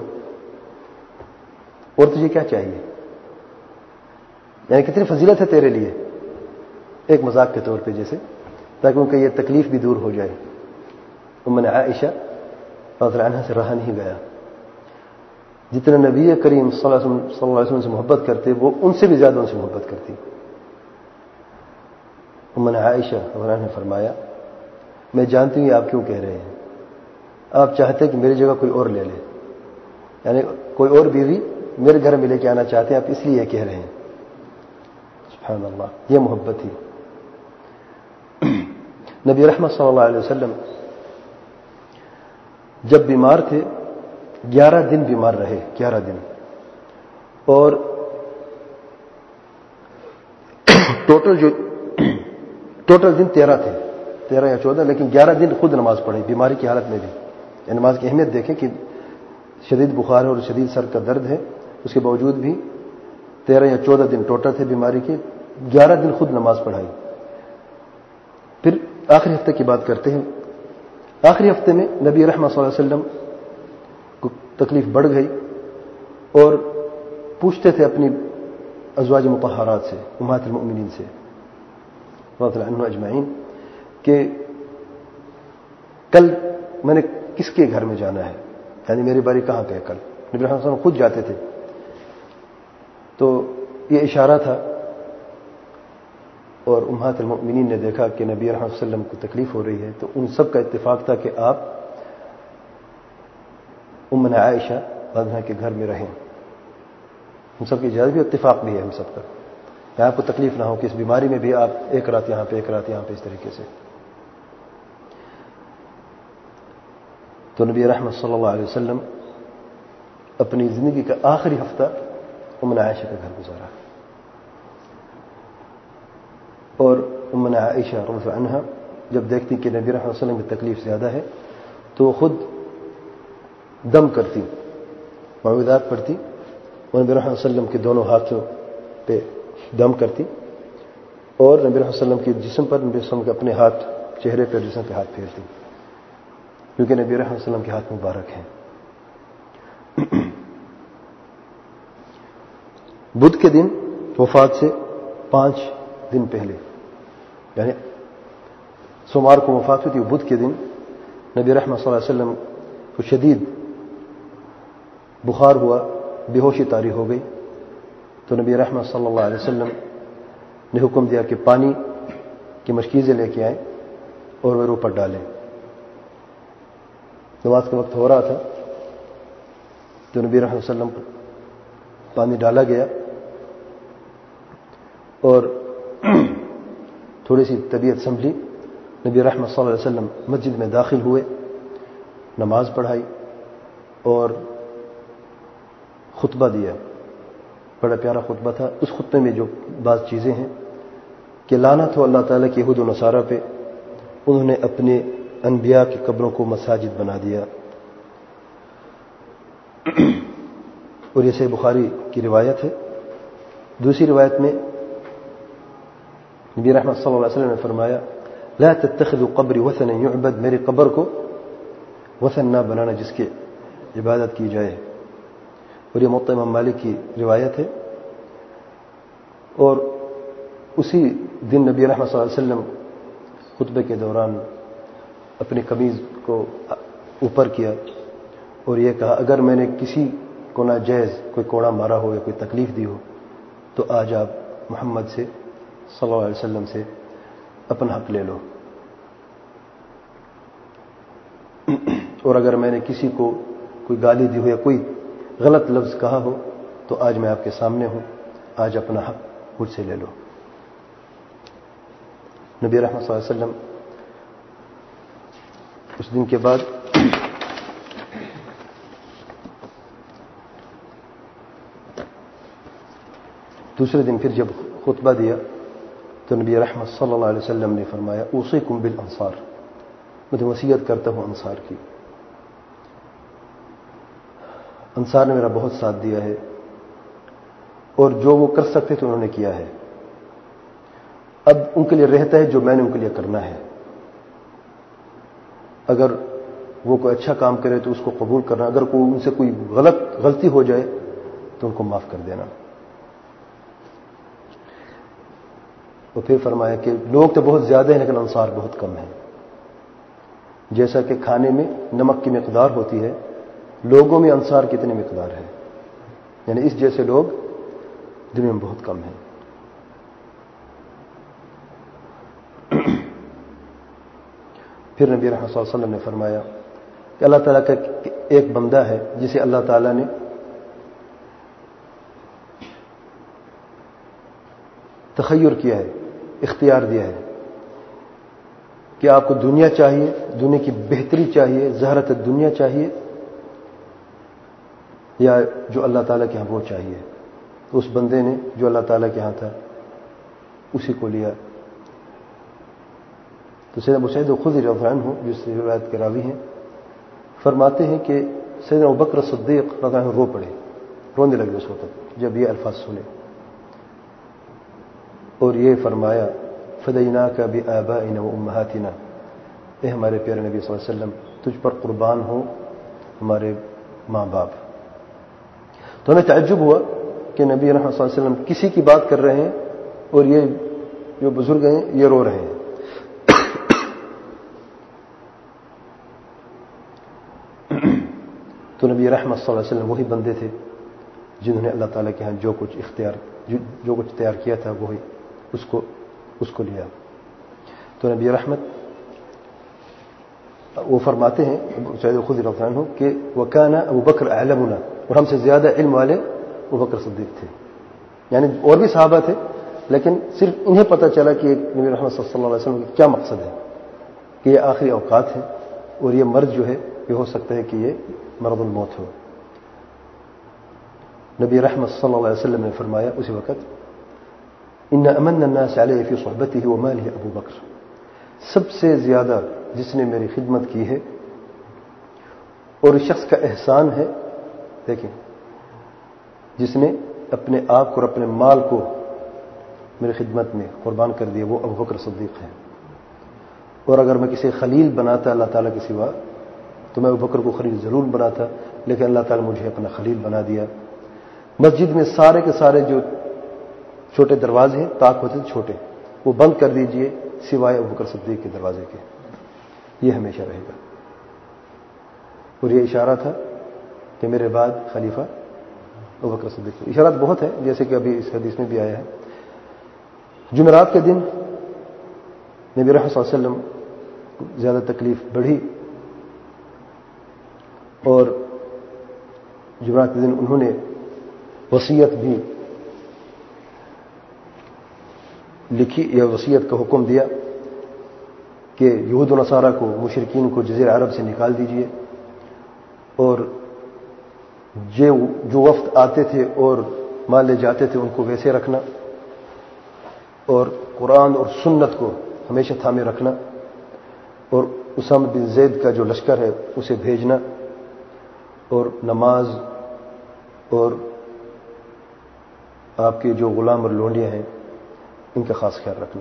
اور تجھے کیا چاہیے؟ یعنی کتنی فضیلت ہے تیرے لیے، ایک مذاق کے طور پہ جیسے، تاکہ ان کا یہ تکلیف بھی دور ہو جائے. امنا عائشہ رضی اللہ عنہا سے رہا نہیں گیا. جتنا نبی کریم صلی اللہ علیہ وسلم صلی اللہ علیہ وسلم سے محبت کرتے وہ ان سے بھی زیادہ ان سے محبت کرتی. امنا عائشہ رضی اللہ عنہا نے فرمایا میں جانتی ہوں آپ کیوں کہہ رہے ہیں، آپ چاہتے ہیں کہ میری جگہ کوئی اور لے لے، یعنی کوئی اور بیوی میرے گھر میں لے کے آنا چاہتے ہیں، آپ اس لیے یہ کہہ رہے ہیں. سبحان اللہ، یہ محبت ہی. نبی رحمت صلی اللہ علیہ وسلم جب بیمار تھے گیارہ دن بیمار رہے، گیارہ دن، اور ٹوٹل جو ٹوٹل دن تیرہ تھے، تیرہ یا چودہ، لیکن گیارہ دن خود نماز پڑھی بیماری کی حالت میں بھی. یعنی نماز کی اہمیت دیکھیں کہ شدید بخار ہے اور شدید سر کا درد ہے، اس کے باوجود بھی تیرہ یا چودہ دن ٹوٹل تھے بیماری کے، گیارہ دن خود نماز پڑھائی. پھر آخری ہفتے کی بات کرتے ہیں. آخری ہفتے میں نبی رحمۃ صلی اللہ علیہ وسلم کو تکلیف بڑھ گئی اور پوچھتے تھے اپنی ازواج مطہرات سے، امہات المؤمنین سے رضی اللہ عنہم اجمعین، کہ کل میں نے کس کے گھر میں جانا ہے، یعنی میری باری کہاں پہ ہے کل. نبی رحمۃ اللہ علیہ وسلم خود جاتے تھے. تو یہ اشارہ تھا، اور امہات المؤمنین نے دیکھا کہ نبی رحمۃ اللہ علیہ وسلم کو تکلیف ہو رہی ہے، تو ان سب کا اتفاق تھا کہ آپ امنا عائشہ رضی اللہ عنہا کے گھر میں رہیں. ان سب کی اجازت بھی، اتفاق بھی ہے ہم سب کا، کہ آپ کو تکلیف نہ ہو کہ اس بیماری میں بھی آپ ایک رات یہاں پہ ایک رات یہاں پہ اس طریقے سے. تو نبی رحمت صلی اللہ علیہ وسلم اپنی زندگی کا آخری ہفتہ امنا عائشہ کے گھر گزارا. اور امنا عائشہ رضی اللہ عنہا جب دیکھتی کہ نبی رحمت صلی اللہ علیہ وسلم کی تکلیف زیادہ ہے تو خود دم کرتی، معوذات پڑھتی، اور نبی رحمت صلی اللہ علیہ وسلم کے دونوں ہاتھوں پہ دم کرتی، اور نبی رحمت صلی اللہ علیہ وسلم کے جسم پر، نبی صلی اللہ علیہ وسلم کے اپنے ہاتھ چہرے پر جسم پہ ہاتھ پھیرتی، کیونکہ نبی رحمت صلی اللہ علیہ وسلم کے ہاتھ مبارک ہیں. بدھ کے دن وفات سے پانچ دن پہلے، یعنی سوموار کو وفات ہوئی تھی، بدھ کے دن نبی رحمت صلی اللہ علیہ وسلم کو شدید بخار ہوا، بے ہوشی طاری ہو گئی، تو نبی رحمت صلی اللہ علیہ وسلم نے حکم دیا کہ پانی کی مشکیزیں لے کے آئیں اور وہ اوپر ڈالیں۔ نماز کا وقت ہو رہا تھا تو نبی رحمت صلی اللہ علیہ وسلم پانی ڈالا گیا اور تھوڑی سی طبیعت سنبھلی، نبی رحمت صلی اللہ علیہ وسلم مسجد میں داخل ہوئے، نماز پڑھائی اور خطبہ دیا۔ بڑا پیارا خطبہ تھا۔ اس خطبے میں جو بعض چیزیں ہیں کہ لعنت ہو اللہ تعالیٰ کی یہود و نصارہ پہ، انہوں نے اپنے انبیاء کی قبروں کو مساجد بنا دیا۔ اور یہ صحیح بخاری کی روایت ہے۔ دوسری روایت میں نبی رحمت صلی اللہ علیہ وسلم نے فرمایا لا تتخذوا قبری وثنا يعبد، میری قبر کو وثن نہ بنانا جس کی عبادت کی جائے۔ اور یہ موطا امام مالک کی روایت ہے۔ اور اسی دن نبی رحمت صلی اللہ علیہ وسلم خطبے کے دوران اپنی قمیض کو اوپر کیا اور یہ کہا اگر میں نے کسی کو ناجائز کوئی کوڑا مارا ہو یا کوئی تکلیف دی ہو تو آج آپ محمد سے صلی اللہ علیہ وسلم سے اپنا حق لے لو، اور اگر میں نے کسی کو کوئی گالی دی ہو یا کوئی غلط لفظ کہا ہو تو آج میں آپ کے سامنے ہوں، آج اپنا حق مجھ سے لے لو۔ نبی رحمت صلی اللہ علیہ وسلم اس دن کے بعد دوسرے دن پھر جب خطبہ دیا تو نبی رحمت صلی اللہ علیہ وسلم نے فرمایا اوصیکم بالانصار، میں تو وصیت کرتا ہوں انصار کی۔ انصار نے میرا بہت ساتھ دیا ہے اور جو وہ کر سکتے تھے انہوں نے کیا ہے، اب ان کے لیے رہتا ہے جو میں نے ان کے لیے کرنا ہے۔ اگر وہ کوئی اچھا کام کرے تو اس کو قبول کرنا، اگر کوئی ان سے کوئی غلط غلطی ہو جائے تو ان کو معاف کر دینا۔ اور پھر فرمایا کہ لوگ تو بہت زیادہ ہیں لیکن انصار بہت کم ہیں۔ جیسا کہ کھانے میں نمک کی مقدار ہوتی ہے، لوگوں میں انصار کتنی مقدار ہے، یعنی اس جیسے لوگ دنیا میں بہت کم ہیں۔ پھر نبی رحمت صلی اللہ علیہ وسلم نے فرمایا کہ اللہ تعالیٰ کا ایک بندہ ہے جسے اللہ تعالیٰ نے تخیر کیا ہے، اختیار دیا ہے کہ آپ کو دنیا چاہیے، دنیا کی بہتری چاہیے، زہرت دنیا چاہیے، یا جو اللہ تعالیٰ کے ہاں وہ چاہیے۔ تو اس بندے نے جو اللہ تعالیٰ کے ہاں تھا اسی کو لیا۔ تو سیدنا ابو سعید الخدری رضی اللہ عنہ جس روایت کے راوی ہیں فرماتے ہیں کہ سیدنا ابوبکر صدیق رضی اللہ عنہ رو پڑے، رونے لگے اس وقت جب یہ الفاظ سنے، اور یہ فرمایا فدیناک بآبائنا وامہاتنا، اے ہمارے پیارے نبی صلی اللہ علیہ وسلم تجھ پر قربان ہو ہمارے ماں باپ۔ تو ہمیں تعجب ہوا کہ نبی رحمت صلی اللہ علیہ وسلم کسی کی بات کر رہے ہیں اور یہ جو بزرگ ہیں یہ رو رہے ہیں۔ تو نبی رحمت صلی اللہ علیہ وسلم وہی بندے تھے جنہوں نے اللہ تعالیٰ کے ہاں جو کچھ اختیار جو کچھ تیار کیا تھا وہی اس کو اس کو لیا۔ تو نبی رحمت وہ فرماتے ہیں سعید الخدری رضی اللہ عنہ کہ وکانا ابو بکر اعلمنا، اور ہم سے زیادہ علم والے ابو بکر صدیق تھے، یعنی اور بھی صحابہ تھے لیکن صرف انہیں پتہ چلا کہ نبی رحمت صلی اللہ علیہ وسلم کا کیا مقصد ہے، کہ یہ آخری اوقات ہے اور یہ مرض جو ہے یہ ہو سکتا ہے کہ یہ مرض الموت ہو۔ نبی رحمت صلی اللہ علیہ وسلم نے فرمایا اسی وقت ان امن الناس علیہ فی صحبته وماله ابو بکر، سب سے زیادہ جس نے میری خدمت کی ہے اور اس شخص کا احسان ہے، دیکھیں جس نے اپنے آپ کو اور اپنے مال کو میری خدمت میں قربان کر دیا وہ ابو بکر صدیق ہے۔ اور اگر میں کسی خلیل بناتا اللہ تعالیٰ کے سوا تو میں ابو بکر کو خلیل ضرور بناتا، لیکن اللہ تعالیٰ مجھے اپنا خلیل بنا دیا۔ مسجد میں سارے کے سارے جو چھوٹے دروازے ہیں طاق ہوتے تھے چھوٹے، وہ بند کر دیجئے سوائے ابوبکر صدیق کے دروازے کے، یہ ہمیشہ رہے گا۔ اور یہ اشارہ تھا کہ میرے بعد خلیفہ ابوبکر صدیق۔ اشارات بہت ہیں، جیسے کہ ابھی اس حدیث میں بھی آیا ہے۔ جمعرات کے دن نبی رحمت صلی اللہ علیہ وسلم کو زیادہ تکلیف بڑھی، اور جمعرات کے دن انہوں نے وصیت بھی لکھی یا وصیت کا حکم دیا کہ یہود و نصارہ کو، مشرکین کو جزیرہ عرب سے نکال دیجئے، اور جو وفد آتے تھے اور مال لے جاتے تھے ان کو ویسے رکھنا، اور قرآن اور سنت کو ہمیشہ تھامے رکھنا، اور اسامہ بن زید کا جو لشکر ہے اسے بھیجنا، اور نماز اور آپ کے جو غلام اور لونڈیاں ہیں ان کا خاص خیال رکھنا۔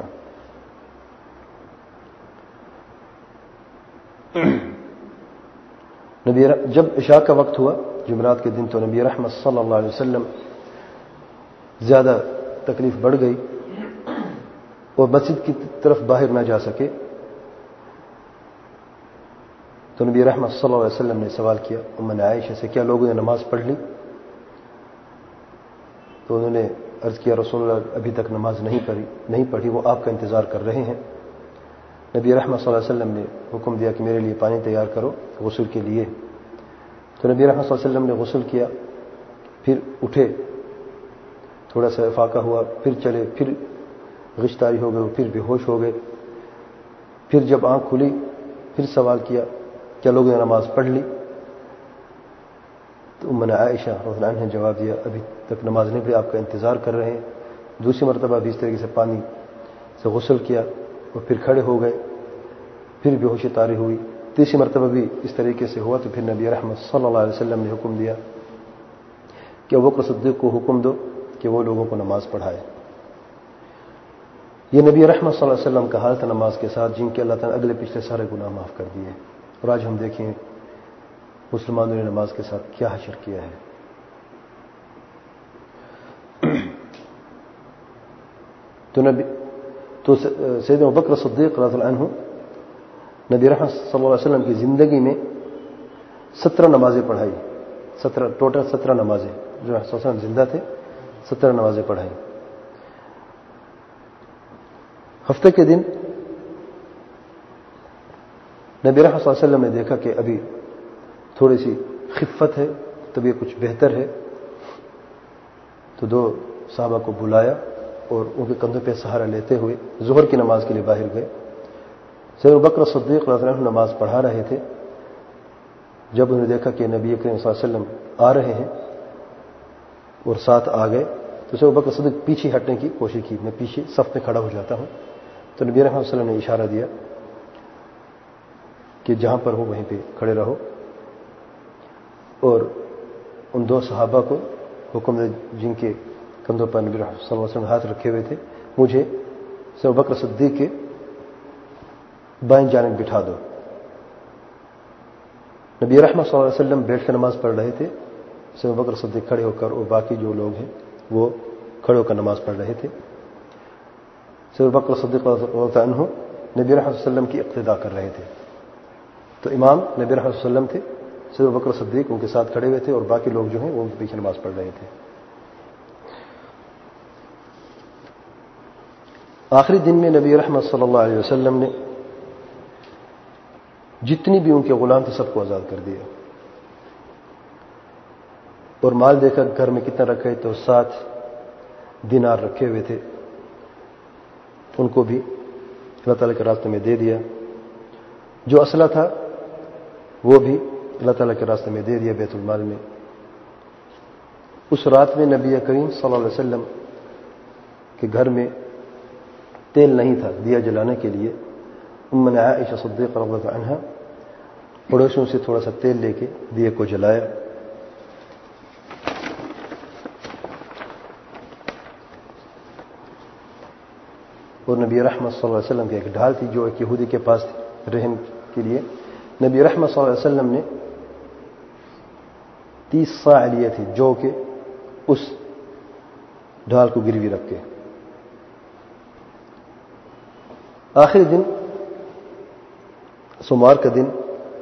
نبی جب عشاء کا وقت ہوا جمعرات کے دن تو نبی رحمت صلی اللہ علیہ وسلم زیادہ تکلیف بڑھ گئی اور مسجد کی طرف باہر نہ جا سکے، تو نبی رحمت صلی اللہ علیہ وسلم نے سوال کیا ام عائشہ سے، کیا لوگوں نے نماز پڑھ لی؟ تو انہوں نے عرض کیا رسول اللہ ابھی تک نماز نہیں پڑھی نہیں پڑھی وہ آپ کا انتظار کر رہے ہیں۔ نبی رحمت صلی اللہ علیہ وسلم نے حکم دیا کہ میرے لیے پانی تیار کرو غسل کے لیے، تو نبی رحمت صلی اللہ علیہ وسلم نے غسل کیا، پھر اٹھے، تھوڑا سا افاقہ ہوا، پھر چلے، پھر غش طاری ہو گئے، پھر بے ہوش ہو گئے، پھر جب آنکھ کھلی پھر سوال کیا کیا لوگوں نے نماز پڑھ لی؟ تو ام عائشہ رضی اللہ عنہا نے جواب دیا ابھی تک نماز نہیں پڑھی، آپ کا انتظار کر رہے ہیں۔ دوسری مرتبہ بھی اس طریقے سے پانی سے غسل کیا اور پھر کھڑے ہو گئے، پھر بے ہوشی طاری ہوئی، تیسری مرتبہ بھی اس طریقے سے ہوا، تو پھر نبی رحمت صلی اللہ علیہ وسلم نے حکم دیا کہ ابوبکر صدیق کو حکم دو کہ وہ لوگوں کو نماز پڑھائے۔ یہ نبی رحمت صلی اللہ علیہ وسلم کا حال تھا نماز کے ساتھ، جن کے اللہ تعالیٰ نے اگلے پچھلے سارے گناہ معاف کر دیے۔ اور آج ہم دیکھیں مسلمانوں نے نماز کے ساتھ کیا حشر کیا ہے۔ تو نبی تو سیدنا ابوبکر صدیق رضی اللہ عنہ نبی رحمت صلی اللہ علیہ وسلم کی زندگی میں سترہ نمازیں پڑھائی، سترہ ٹوٹل سترہ نمازیں، جو صلی اللہ علیہ وسلم زندہ تھے سترہ نمازیں پڑھائی۔ ہفتے کے دن نبی رحمت صلی اللہ علیہ وسلم نے دیکھا کہ ابھی تھوڑی سی خفت ہے، طبیعت کچھ بہتر ہے، تو دو صحابہ کو بلایا اور ان کے کندھوں پہ سہارا لیتے ہوئے ظہر کی نماز کے لیے باہر گئے۔ سیدنا ابوبکر صدیق رضی اللہ عنہ نماز پڑھا رہے تھے، جب انہوں نے دیکھا کہ نبی کریم صلی اللہ علیہ وسلم آ رہے ہیں اور ساتھ آ گئے، تو سیدنا ابوبکر صدیق پیچھے ہٹنے کی کوشش کی، میں پیچھے صف میں کھڑا ہو جاتا ہوں، تو نبی رحمت صلی اللہ علیہ وسلم نے اشارہ دیا کہ جہاں پر ہو وہیں پہ کھڑے رہو، اور ان دو صحابہ کو حکم دے جن کے کندھوں پر نبی رحمت صلی اللہ علیہ وسلم ہاتھ رکھے ہوئے تھے، مجھے سیدنا ابوبکر صدیق کے بائیں جانب بٹھا دو۔ نبی رحمت صلی اللہ علیہ وسلم بیٹھ کر نماز پڑھ رہے تھے، سیدنا ابوبکر صدیق کھڑے ہو کر اور باقی جو لوگ ہیں وہ کھڑے ہو کر نماز پڑھ رہے تھے۔ سیدنا ابوبکر صدیق رضی اللہ عنہ نبی رحمت صلی اللہ علیہ وسلم کی اقتداء کر رہے تھے، تو امام نبی رحمت صلی اللہ علیہ وسلم تھے، سیدنا ابوبکر صدیق ان کے ساتھ کھڑے ہوئے تھے اور باقی لوگ جو ہیں وہ پیچھے نماز پڑھ رہے تھے۔ آخری دن میں نبی رحمت صلی اللہ علیہ وسلم نے جتنی بھی ان کے غلام تھے سب کو آزاد کر دیا، اور مال دیکھا گھر میں کتنا رکھے تو سات دینار رکھے ہوئے تھے، ان کو بھی اللہ تعالیٰ کے راستے میں دے دیا۔ جو اسلحہ تھا وہ بھی اللہ تعالیٰ کے راستے میں دے دیا بیت المال میں۔ اس رات میں نبی کریم صلی اللہ علیہ وسلم کے گھر میں تیل نہیں تھا دیا جلانے کے لیے، ام عائشہ صدیقہ رضی اللہ عنہا پڑوسیوں سے تھوڑا سا تیل لے کے دیے کو جلایا۔ اور نبی رحمت صلی اللہ علیہ وسلم کی ایک ڈھال تھی جو ایک یہودی کے پاس تھی رہن کے لیے، نبی رحمت صلی اللہ علیہ وسلم نے تیس صاع لیے تھے جو کہ اس ڈھال کو گروی رکھ کے، آخری دن سوموار کا دن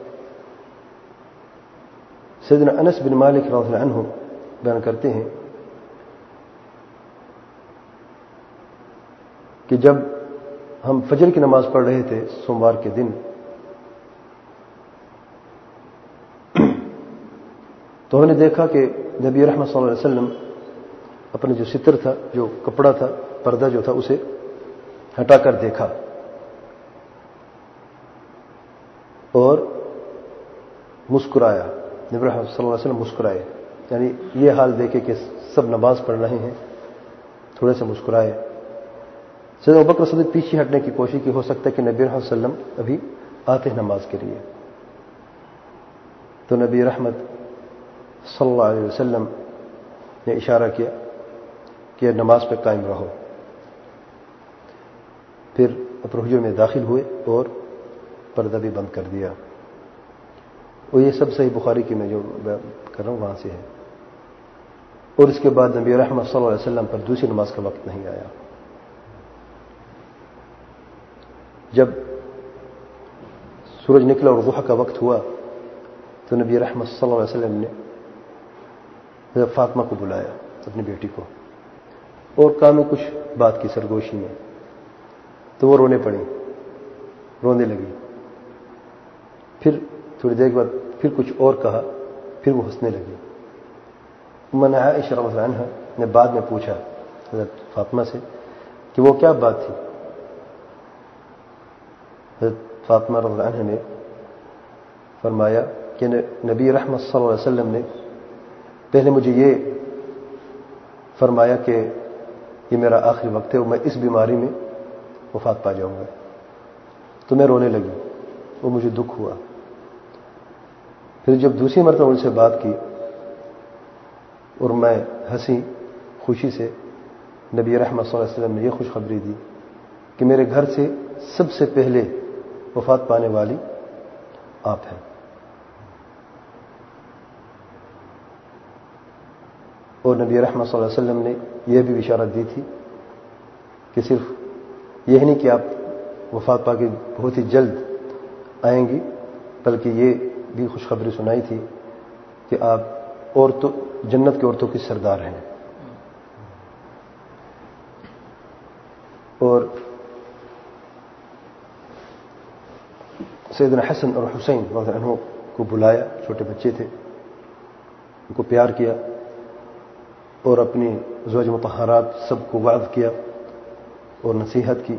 سیدنا انس بن مالک رضی اللہ عنہ بیان کرتے ہیں کہ جب ہم فجر کی نماز پڑھ رہے تھے سوموار کے دن تو ہم نے دیکھا کہ نبی رحمت صلی اللہ علیہ وسلم اپنے جو ستر تھا، جو کپڑا تھا، پردہ جو تھا، اسے ہٹا کر دیکھا اور مسکرایا. نبی رحمت صلی اللہ علیہ وسلم مسکرائے، یعنی یہ حال دیکھے کہ سب نماز پڑھ رہے ہیں، تھوڑے سے مسکرائے. سیدنا ابوبکر صدیق پیچھے ہٹنے کی کوشش کی، ہو سکتا ہے کہ نبی رحمت صلی اللہ علیہ وسلم ابھی آتے ہیں نماز کے لیے. تو نبی رحمت صلی اللہ علیہ وسلم نے اشارہ کیا کہ نماز پہ قائم رہو. پھر اپنے حجرے میں داخل ہوئے اور پردہ بھی بند کر دیا. اور یہ سب صحیح بخاری کی میں جو کر رہا ہوں وہاں سے ہے. اور اس کے بعد نبی رحمت صلی اللہ علیہ وسلم پر دوسری نماز کا وقت نہیں آیا. جب سورج نکلا اور ضحیٰ کا وقت ہوا تو نبی رحمت صلی اللہ علیہ وسلم نے حضرت فاطمہ کو بلایا، اپنی بیٹی کو، اور کہا میں کچھ بات کی سرگوشی میں. تو وہ رونے پڑی، رونے لگی. پھر تھوڑی دیر بعد پھر کچھ اور کہا، پھر وہ ہنسنے لگی. امنا عائشہ رضی اللہ عنہا نے بعد میں پوچھا حضرت فاطمہ سے کہ وہ کیا بات تھی. حضرت فاطمہ رضی اللہ عنہا نے فرمایا کہ نبی رحمت صلی اللہ علیہ وسلم نے پہلے مجھے یہ فرمایا کہ یہ میرا آخری وقت ہے اور میں اس بیماری میں وفات پا جاؤں گا. تو میں رونے لگی، وہ مجھے دکھ ہوا. پھر جب دوسری مرتبہ ان سے بات کی اور میں ہنسی خوشی سے، نبی رحمت صلی اللہ علیہ وسلم نے یہ خوشخبری دی کہ میرے گھر سے سب سے پہلے وفات پانے والی آپ ہیں. اور نبی رحمت صلی اللہ علیہ وسلم نے یہ بھی بشارت دی تھی کہ صرف یہ نہیں کہ آپ وفات پا کے بہت ہی جلد آئیں گی، بلکہ یہ بھی خوشخبری سنائی تھی کہ آپ عورتوں جنت کی عورتوں کی سردار ہیں. اور سیدنا حسن اور حسین رضی اللہ عنہ کو بلایا، چھوٹے بچے تھے، ان کو پیار کیا اور اپنی ازواج مطہرات سب کو وعظ کیا اور نصیحت کی.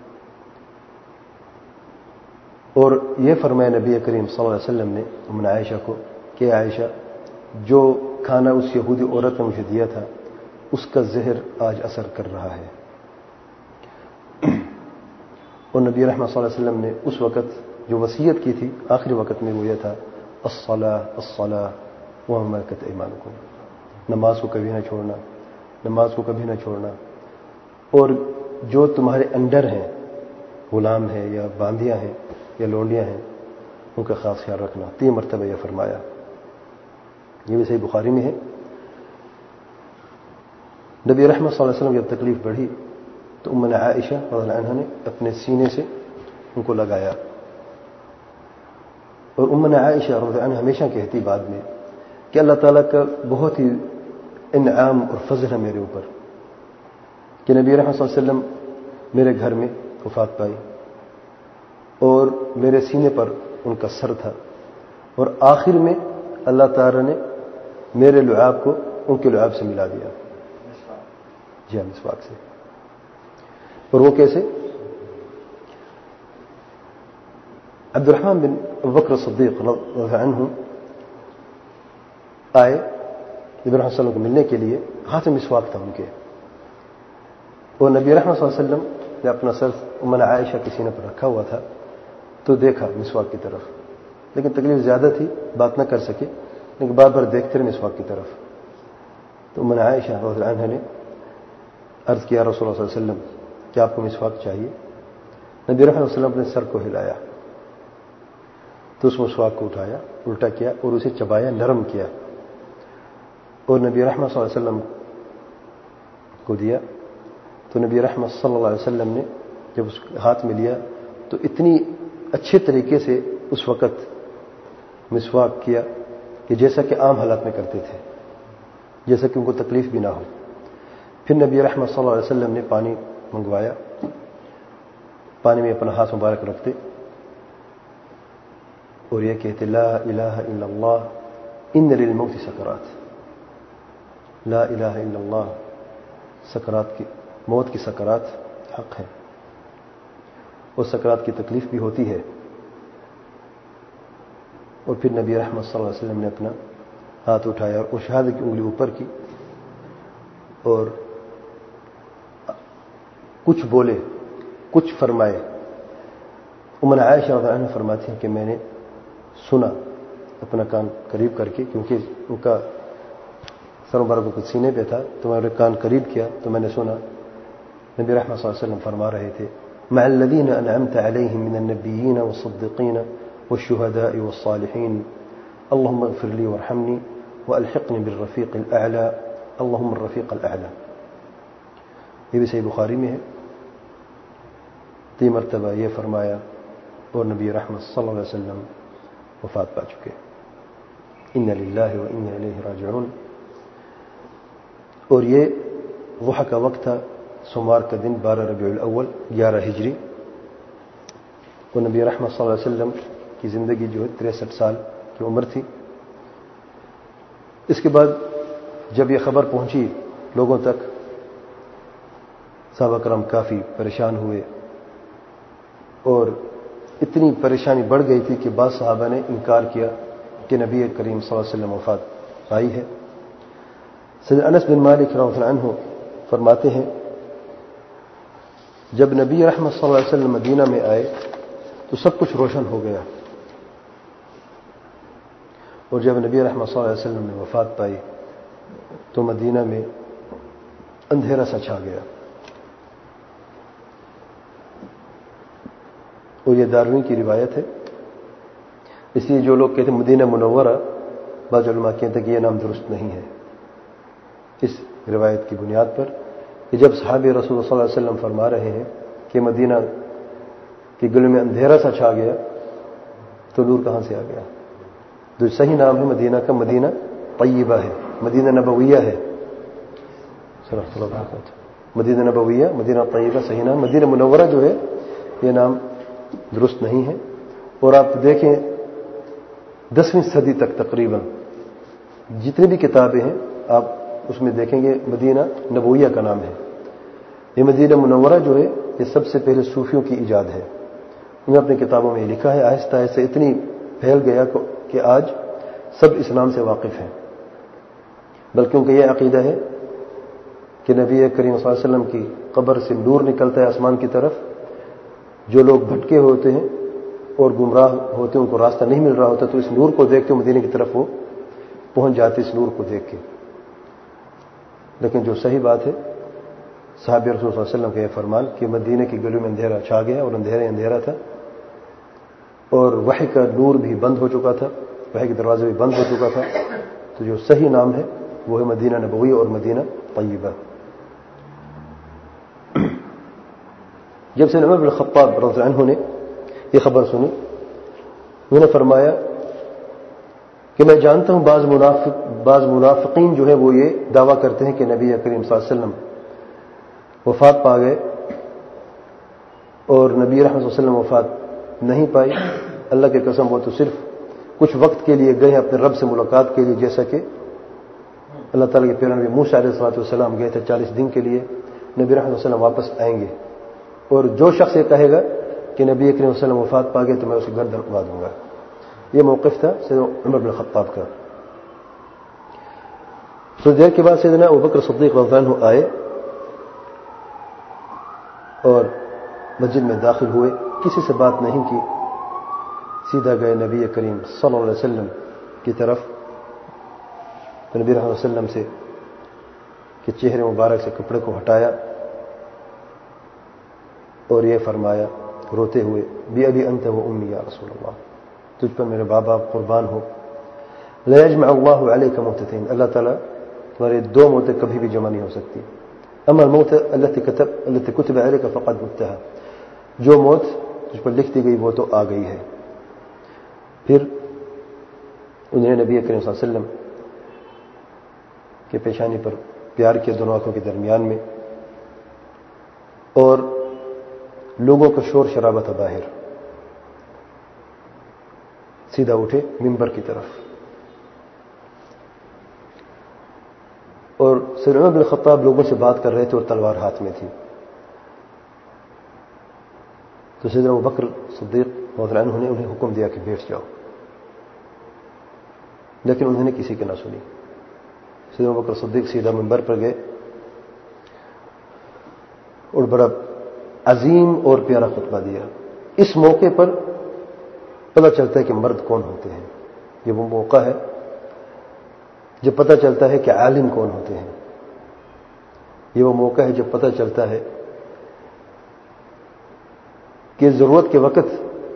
اور یہ فرمایا نبی کریم صلی اللہ علیہ وسلم نے امنا عائشہ کو کہ عائشہ، جو کھانا اس یہودی عورت نے مجھے دیا تھا اس کا زہر آج اثر کر رہا ہے. اور نبی رحمت صلی اللہ علیہ وسلم نے اس وقت جو وصیت کی تھی آخری وقت میں وہ یہ تھا، الصلاۃ الصلاۃ وما ملکت ایمانکم، نماز کو کبھی نہ چھوڑنا، نماز کو کبھی نہ چھوڑنا. اور جو تمہارے انڈر ہیں، غلام ہیں یا باندیاں ہیں یا لونڈیاں ہیں، ان کا خاص خیال رکھنا. تین مرتبہ یہ فرمایا. یہ بھی صحیح بخاری میں ہے. نبی رحمت صلی اللہ علیہ وسلم جب تکلیف بڑھی تو امنا عائشہ رضی اللہ عنہا نے اپنے سینے سے ان کو لگایا. اور امنا عائشہ رضی اللہ عنہا ہمیشہ کہتی بعد میں کہ اللہ تعالیٰ کا بہت ہی انعام اور فضل ہے میرے اوپر کہ نبی رحمت صلی اللہ علیہ وسلم میرے گھر میں وفات پائی اور میرے سینے پر ان کا سر تھا، اور آخر میں اللہ تعالیٰ نے میرے لعاب کو ان کے لعاب سے ملا دیا. جی ہاں، مسواک سے. اور وہ کیسے؟ عبد الرحمن بن ابوبکر صدیق رضی اللہ عنہ آئے نبی رحمت صلی اللہ علیہ وسلم کو ملنے کے لیے. ہاتھ میں مسواک تھا ان کے، اور نبی رحمت صلی اللہ علیہ وسلم نے اپنا سر امنا عائشہ کے سینے پر رکھا ہوا تھا تو دیکھا مسواک کی طرف، لیکن تکلیف زیادہ تھی، بات نہ کر سکے، لیکن بار بار دیکھتے رہے مسواک کی طرف. تو امنا عائشہ رضی اللہ عنہا نے عرض کیا رسول اللہ صلی اللہ علیہ وسلم کیا آپ کو مسواک چاہیے؟ نبی رحمت صلی اللہ علیہ وسلم اپنے سر کو ہلایا تو اس مسواک کو اٹھایا، الٹا کیا اور اسے چبایا، نرم کیا، اور نبی رحمت صلی اللہ علیہ وسلم کو دیا. تو نبی رحمت صلی اللہ علیہ وسلم نے جب اس ہاتھ میں لیا تو اتنی اچھے طریقے سے اس وقت مسواک کیا کہ جیسا کہ عام حالات میں کرتے تھے، جیسا کہ ان کو تکلیف بھی نہ ہو۔ پھر نبی رحمت صلی اللہ علیہ وسلم نے پانی منگوایا، پانی میں اپنا ہاتھ مبارک رکھتے اور یہ کہتے لا الہ الا اللہ ان للموت سکرات، لا الہ الا اللہ، سکرات کی موت کی سکرات حق ہے اور سکرات کی تکلیف بھی ہوتی ہے۔ اور پھر نبی رحمت صلی اللہ علیہ وسلم نے اپنا ہاتھ اٹھایا اور شہادت کی انگلی اوپر کی اور کچھ بولے، کچھ فرمائے۔ ام عائشہ رضی اللہ عنہ فرماتی ہیں کہ میں نے سنا اپنا کان قریب کر کے، کیونکہ ان کا سر مبارک کچھ سینے پہ تھا تو میں نے کان قریب کیا تو میں نے سنا نبی رحمت صلی اللہ علیہ وسلم فرما رہے تھے مع الذین انعمت علیہم من النبیین والصدیقین والشہداء والصالحین اللهم اغفر لی وارحمنی والحقنی بالرفیق الاعلی اللهم الرفیق الاعلی۔ یہ بھی صحیح بخاری میں ہے، تین مرتبہ یہ فرمایا اور نبی رحمت صلی اللہ علیہ وسلم وفات پا چکے۔ ان للہ و انا الیہ راجعون۔ اور یہ ضحی کا وقت تھا، سوموار کا دن، بارہ ربیع الاول، گیارہ ہجری، اور نبی رحمت صلی اللہ علیہ وسلم کی زندگی جو ہے تریسٹھ سال کی عمر تھی۔ اس کے بعد جب یہ خبر پہنچی لوگوں تک، صحابہ کرام کافی پریشان ہوئے اور اتنی پریشانی بڑھ گئی تھی کہ بعض صحابہ نے انکار کیا کہ نبی کریم صلی اللہ علیہ وسلم وفات پائی ہے۔ سیدنا انس بن مالک رضی اللہ عنہ فرماتے ہیں جب نبی رحمت صلی اللہ علیہ وسلم مدینہ میں آئے تو سب کچھ روشن ہو گیا، اور جب نبی رحمت صلی اللہ علیہ وسلم نے وفات پائی تو مدینہ میں اندھیرا سا چھا گیا۔ اور یہ دارمی کی روایت ہے، اس لیے جو لوگ کہتے ہیں مدینہ منورہ، بعض علماء کہتے ہیں کہ یہ نام درست نہیں ہے اس روایت کی بنیاد پر کہ جب صحابی رسول صلی اللہ علیہ وسلم فرما رہے ہیں کہ مدینہ کی گلی میں اندھیرا سا چھا گیا تو نور کہاں سے آ گیا؟ جو صحیح نام ہے مدینہ کا مدینہ طیبہ ہے، مدینہ نبویہ ہے، مدینہ نبویہ، مدینہ طیبہ صحیح نام، مدینہ منورہ جو ہے یہ نام درست نہیں ہے۔ اور آپ دیکھیں دسویں صدی تک تقریباً جتنی بھی کتابیں ہیں آپ اس میں دیکھیں گے مدینہ نبویہ کا نام ہے۔ یہ مدینہ منورہ جو ہے یہ سب سے پہلے صوفیوں کی ایجاد ہے، انہوں نے اپنی کتابوں میں لکھا ہے، آہستہ آہستہ اتنی پھیل گیا کہ آج سب اس نام سے واقف ہیں، بلکہ ان کا یہ عقیدہ ہے کہ نبی کریم صلی اللہ علیہ وسلم کی قبر سے نور نکلتا ہے آسمان کی طرف، جو لوگ بھٹکے ہوتے ہیں اور گمراہ ہوتے ہیں ان کو راستہ نہیں مل رہا ہوتا تو اس نور کو دیکھتے مدینے کی طرف وہ پہنچ جاتے اس نور کو دیکھ کے۔ لیکن جو صحیح بات ہے صحابی رسول صلی اللہ علیہ وسلم کا یہ فرمان کہ مدینے کی گلیوں میں اندھیرا چھا گیا اور اندھیرا اندھیرا تھا اور وحی کا نور بھی بند ہو چکا تھا، وحی کے دروازے بھی بند ہو چکا تھا، تو جو صحیح نام ہے وہ ہے مدینہ نبوی اور مدینہ طیبہ۔ جب سے عمر بن الخطاب رضی اللہ عنہ نے یہ خبر سنی، انہوں نے فرمایا کہ میں جانتا ہوں بعض منافق بعض منافقین جو ہے وہ یہ دعویٰ کرتے ہیں کہ نبی کریم صلی اللہ علیہ وسلم وفات پا گئے اور نبی رحمت صلی اللہ علیہ وسلم وفات نہیں پائی، اللہ کی قسم وہ تو صرف کچھ وقت کے لیے گئے ہیں اپنے رب سے ملاقات کے لیے، جیسا کہ اللہ تعالیٰ کے پیارے نبی موسیٰ علیہ الصلوۃ والسلام گئے تھے چالیس دن کے لیے، نبی رحمت صلی اللہ علیہ وسلم واپس آئیں گے، اور جو شخص یہ کہے گا کہ نبی کریم صلی اللہ علیہ وسلم وفات پا گئے تو میں اسے گردن اڑا دوں گا۔ یہ موقف تھا سیدنا عمر بن الخطاب کا۔ تو دیر کے بعد سیدنا ابوبکر صدیق رضی اللہ عنہ آئے اور مسجد میں داخل ہوئے، کسی سے بات نہیں کی، سیدھا گئے نبی کریم صلی اللہ علیہ وسلم کی طرف، تو نبی رحمۃ اللہ علیہ وسلم سے کہ چہرے مبارک سے کپڑے کو ہٹایا اور یہ فرمایا روتے ہوئے بی ابی انت و امی یا رسول اللہ، تجھ پر میرے باپ باپ قربان ہو، لا یجمع اللہ علیک موتتین، اللہ تعالیٰ تمہارے دو موتیں کبھی بھی جمع نہیں ہو سکتی، اما الموت التي كتب التي كتب عليك فقد متها، جو موت جس پر لکھ دی گئی وہ تو آ گئی ہے۔ پھر انہوں نے نبی کریم صلی اللہ علیہ وسلم کے پیشانی پر پیار کیا دونوں آنکھوں کے درمیان میں، اور لوگوں کا شور شرابہ تھا باہر، سیدھا اٹھے منبر کی طرف، اور سیدنا عمر بن خطاب لوگوں سے بات کر رہے تھے اور تلوار ہاتھ میں تھی۔ تو سیدنا ابو بکر صدیق رضی اللہ عنہ نے انہیں حکم دیا کہ بیٹھ جاؤ، لیکن انہوں نے کسی کی نہ سنی۔ سیدنا ابو بکر صدیق سیدھا منبر پر گئے اور بڑا عظیم اور پیارا خطبہ دیا۔ اس موقع پر پتہ چلتا ہے کہ مرد کون ہوتے ہیں، یہ وہ موقع ہے جب پتہ چلتا ہے کہ عالم کون ہوتے ہیں، یہ وہ موقع ہے جب پتہ چلتا ہے کہ ضرورت کے وقت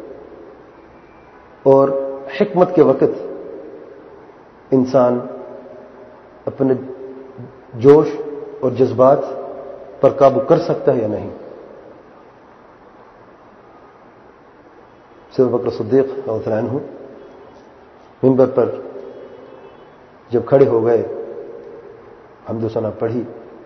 اور حکمت کے وقت انسان اپنے جوش اور جذبات پر قابو کر سکتا ہے یا نہیں۔ سیدنا ابو بکر صدیق رضی اللہ عنہ منبر پر جب کھڑے ہو گئے، حمد و ثنا پڑھی،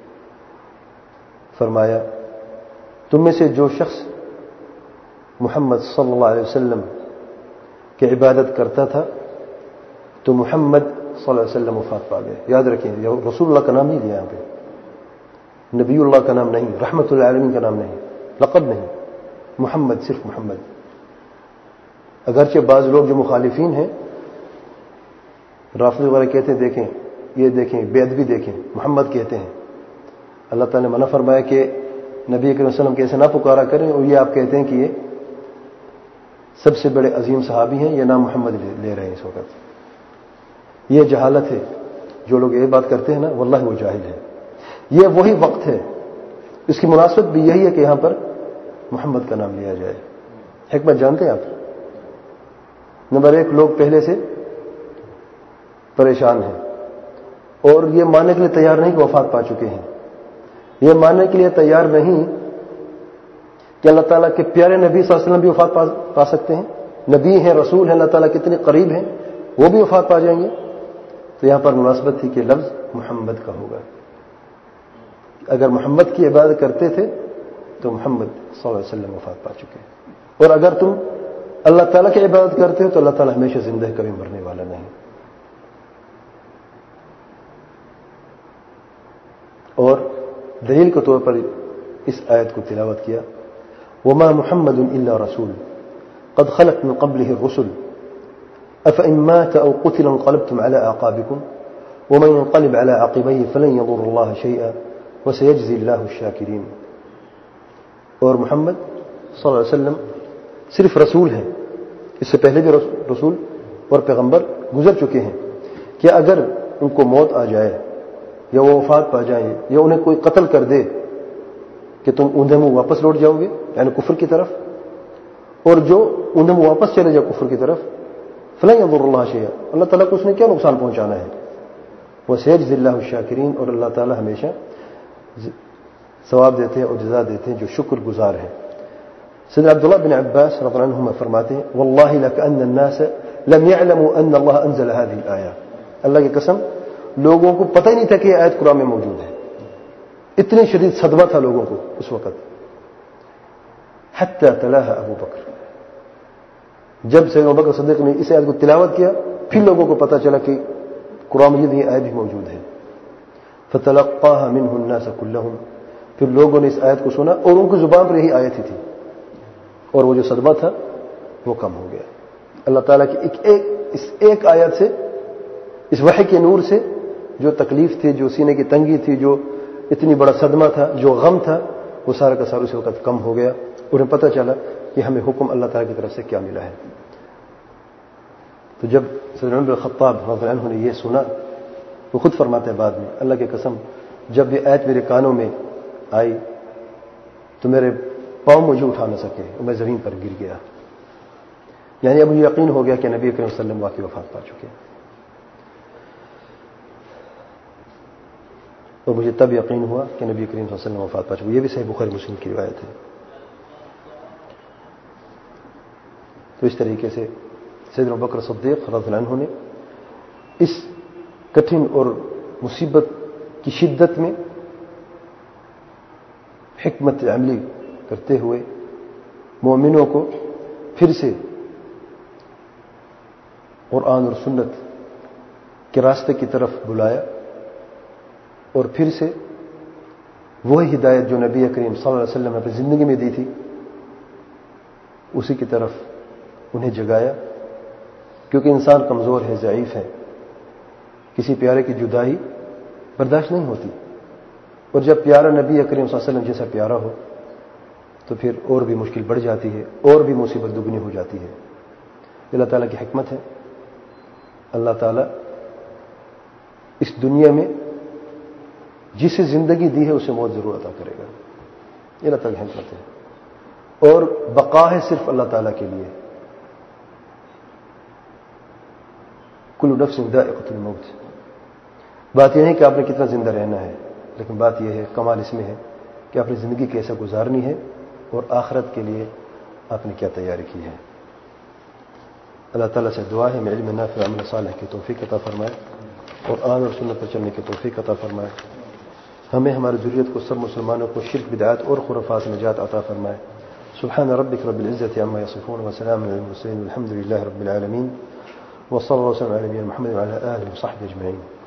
فرمایا تم میں سے جو شخص محمد صلی اللہ علیہ وسلم کی عبادت کرتا تھا تو محمد صلی اللہ علیہ وسلم وفات پا گئے۔ یاد رکھیں رسول اللہ کا نام نہیں لیا یہاں پہ، نبی اللہ کا نام نہیں، رحمت للعالمین کا نام نہیں، لقب نہیں، محمد، صرف محمد۔ اگرچہ بعض لوگ جو مخالفین ہیں رافضی وغیرہ کہتے ہیں دیکھیں یہ دیکھیں بے ادبی دیکھیں، محمد کہتے ہیں۔ اللہ تعالیٰ نے منع فرمایا کہ نبی کریم صلی اللہ علیہ وسلم کے ایسے نہ پکارا کریں، اور یہ آپ کہتے ہیں کہ یہ سب سے بڑے عظیم صحابی ہیں، یہ نام محمد لے رہے ہیں اس وقت۔ یہ جہالت ہے، جو لوگ یہ بات کرتے ہیں نا واللہ وہ جاہل ہے۔ یہ وہی وقت ہے، اس کی مناسبت بھی یہی ہے کہ یہاں پر محمد کا نام لیا جائے۔ حکمت جانتے ہیں آپ؟ نمبر ایک، لوگ پہلے سے پریشان ہیں اور یہ ماننے کے لیے تیار نہیں کہ وفات پا چکے ہیں، یہ ماننے کے لیے تیار نہیں کہ اللہ تعالیٰ کے پیارے نبی صلی اللہ علیہ وسلم بھی وفات پا, پا سکتے ہیں، نبی ہیں، رسول ہیں، اللہ تعالیٰ کتنے قریب ہیں، وہ بھی وفات پا جائیں گے۔ تو یہاں پر مناسبت تھی کہ لفظ محمد کا ہوگا۔ اگر محمد کی عبادت کرتے تھے تو محمد صلی اللہ علیہ وسلم وفات پا چکے، اور اگر تم اللہ تعالیٰ کی عبادت کرتے ہو تو اللہ تعالیٰ ہمیشہ زندہ ہے، کبھی مرنے والا نہیں۔ اور دلیل کے طور پر اس آیت کو تلاوت کیا، وما محمد الا رسول قد خلت من قبله الرسل افان مات او قتل انقلبتم على اعقابكم ومن ينقلب على عقبيه فلن يضر الله شيئا وسيجزي الله الشاكرين۔ اور محمد صلی اللہ علیہ وسلم صرف رسول ہیں، اس سے پہلے بھی رسول اور پیغمبر گزر چکے ہیں، کہ اگر ان کو موت آ جائے یا وہ وفات پا جائیں یا انہیں کوئی قتل کر دے کہ تم اوندھے منہ واپس لوٹ جاؤ گے، یعنی کفر کی طرف، اور جو اوندھے منہ واپس چلے جائے کفر کی طرف، فلن یضر اللہ شیئا، اللہ تعالیٰ کو اس نے کیا نقصان پہنچانا ہے، وسیجزی اللہ الشاکرین، اور اللہ تعالیٰ ہمیشہ ثواب دیتے ہیں اور جزا دیتے ہیں جو شکر گزار ہیں۔ سیدنا عبداللہ بن عباس رضی اللہ عنہما فرماتے ہیں واللہ لکأن الناس لم يعلموا ان اللہ انزل هذه الآیہ، اللہ کی قسم لوگوں کو پتہ ہی نہیں تھا کہ یہ آیت قرآن میں موجود ہے، اتنی شدید صدمہ تھا لوگوں کو اس وقت۔ حتی تلاها ابو بکر، جب سیدنا ابو بکر صدیق نے اس آیت کو تلاوت کیا پھر لوگوں کو پتہ چلا کہ قرآن مجید یہ آیت بھی موجود ہے۔ فتلقاها منه الناس كلهم، پھر لوگوں نے اس آیت کو سنا اور ان کی زبان پر یہی آیت ہی تھی، اور وہ جو صدمہ تھا وہ کم ہو گیا۔ اللہ تعالیٰ کی ایک ایک اس ایک آیت سے، اس وحی کے نور سے جو تکلیف تھی، جو سینے کی تنگی تھی، جو اتنی بڑا صدمہ تھا، جو غم تھا، وہ سارا کا سارا اسی وقت کم ہو گیا، انہیں پتہ چلا کہ ہمیں حکم اللہ تعالیٰ کی طرف سے کیا ملا ہے۔ تو جب سیدنا عمر بن الخطاب رضی اللہ عنہ نے یہ سنا، وہ خود فرماتے ہیں بعد میں، اللہ کی قسم جب یہ آیت میرے کانوں میں آئی تو میرے پاؤں مجھے اٹھا نہ سکے اور میں زمین پر گر گیا، یعنی اب مجھے یقین ہو گیا کہ نبی کریم صلی اللہ علیہ وسلم واقعی وفات پا چکے، اور مجھے تب یقین ہوا کہ نبی کریم صلی اللہ علیہ وسلم وفات پا چکے۔ یہ بھی صحیح بخاری مسلم کی روایت ہے۔ تو اس طریقے سے سیدنا ابوبکر صدیق رضی اللہ عنہ نے اس کٹھن اور مصیبت کی شدت میں حکمت عملی کرتے ہوئے مومنوں کو پھر سے قرآن اور سنت کے راستے کی طرف بلایا اور پھر سے وہی ہدایت جو نبی کریم صلی اللہ علیہ وسلم نے اپنی زندگی میں دی تھی اسی کی طرف انہیں جگایا، کیونکہ انسان کمزور ہے، ضعیف ہے، کسی پیارے کی جدائی برداشت نہیں ہوتی، اور جب پیارا نبی کریم صلی اللہ علیہ وسلم جیسا پیارا ہو تو پھر اور بھی مشکل بڑھ جاتی ہے، اور بھی مصیبت دگنی ہو جاتی ہے۔ اللہ تعالیٰ کی حکمت ہے، اللہ تعالیٰ اس دنیا میں جسے زندگی دی ہے اسے موت ضرور عطا کرے گا، یہ اللہ تعالیٰ کی حکمت ہے، اور بقا ہے صرف اللہ تعالیٰ کے لیے۔ کل نفس ذائقۃ الموت، بات یہ ہے کہ آپ نے کتنا زندہ رہنا ہے، لیکن بات یہ ہے، کمال اس میں ہے کہ آپ نے زندگی کیسے گزارنی ہے اور آخرت کے لیے آپ نے کیا تیاری کی ہے۔ اللہ تعالیٰ سے دعا ہے میں علم نافع عمل صالح کی توفیق عطا فرمائے اور قرآن اور سنت پر چلنے کی توفیق عطا فرمائے، ہمیں ہماری ذریت کو سب مسلمانوں کو شرک بدعات اور خرافات سے نجات عطا فرمائے۔ سبحان ربک رب العزة عما یصفون وسلام علی المرسلین والحمد للہ رب العالمین، وصلی اللہ وسلم علی نبینا محمد وعلی آلہ وصحبہ اجمعین۔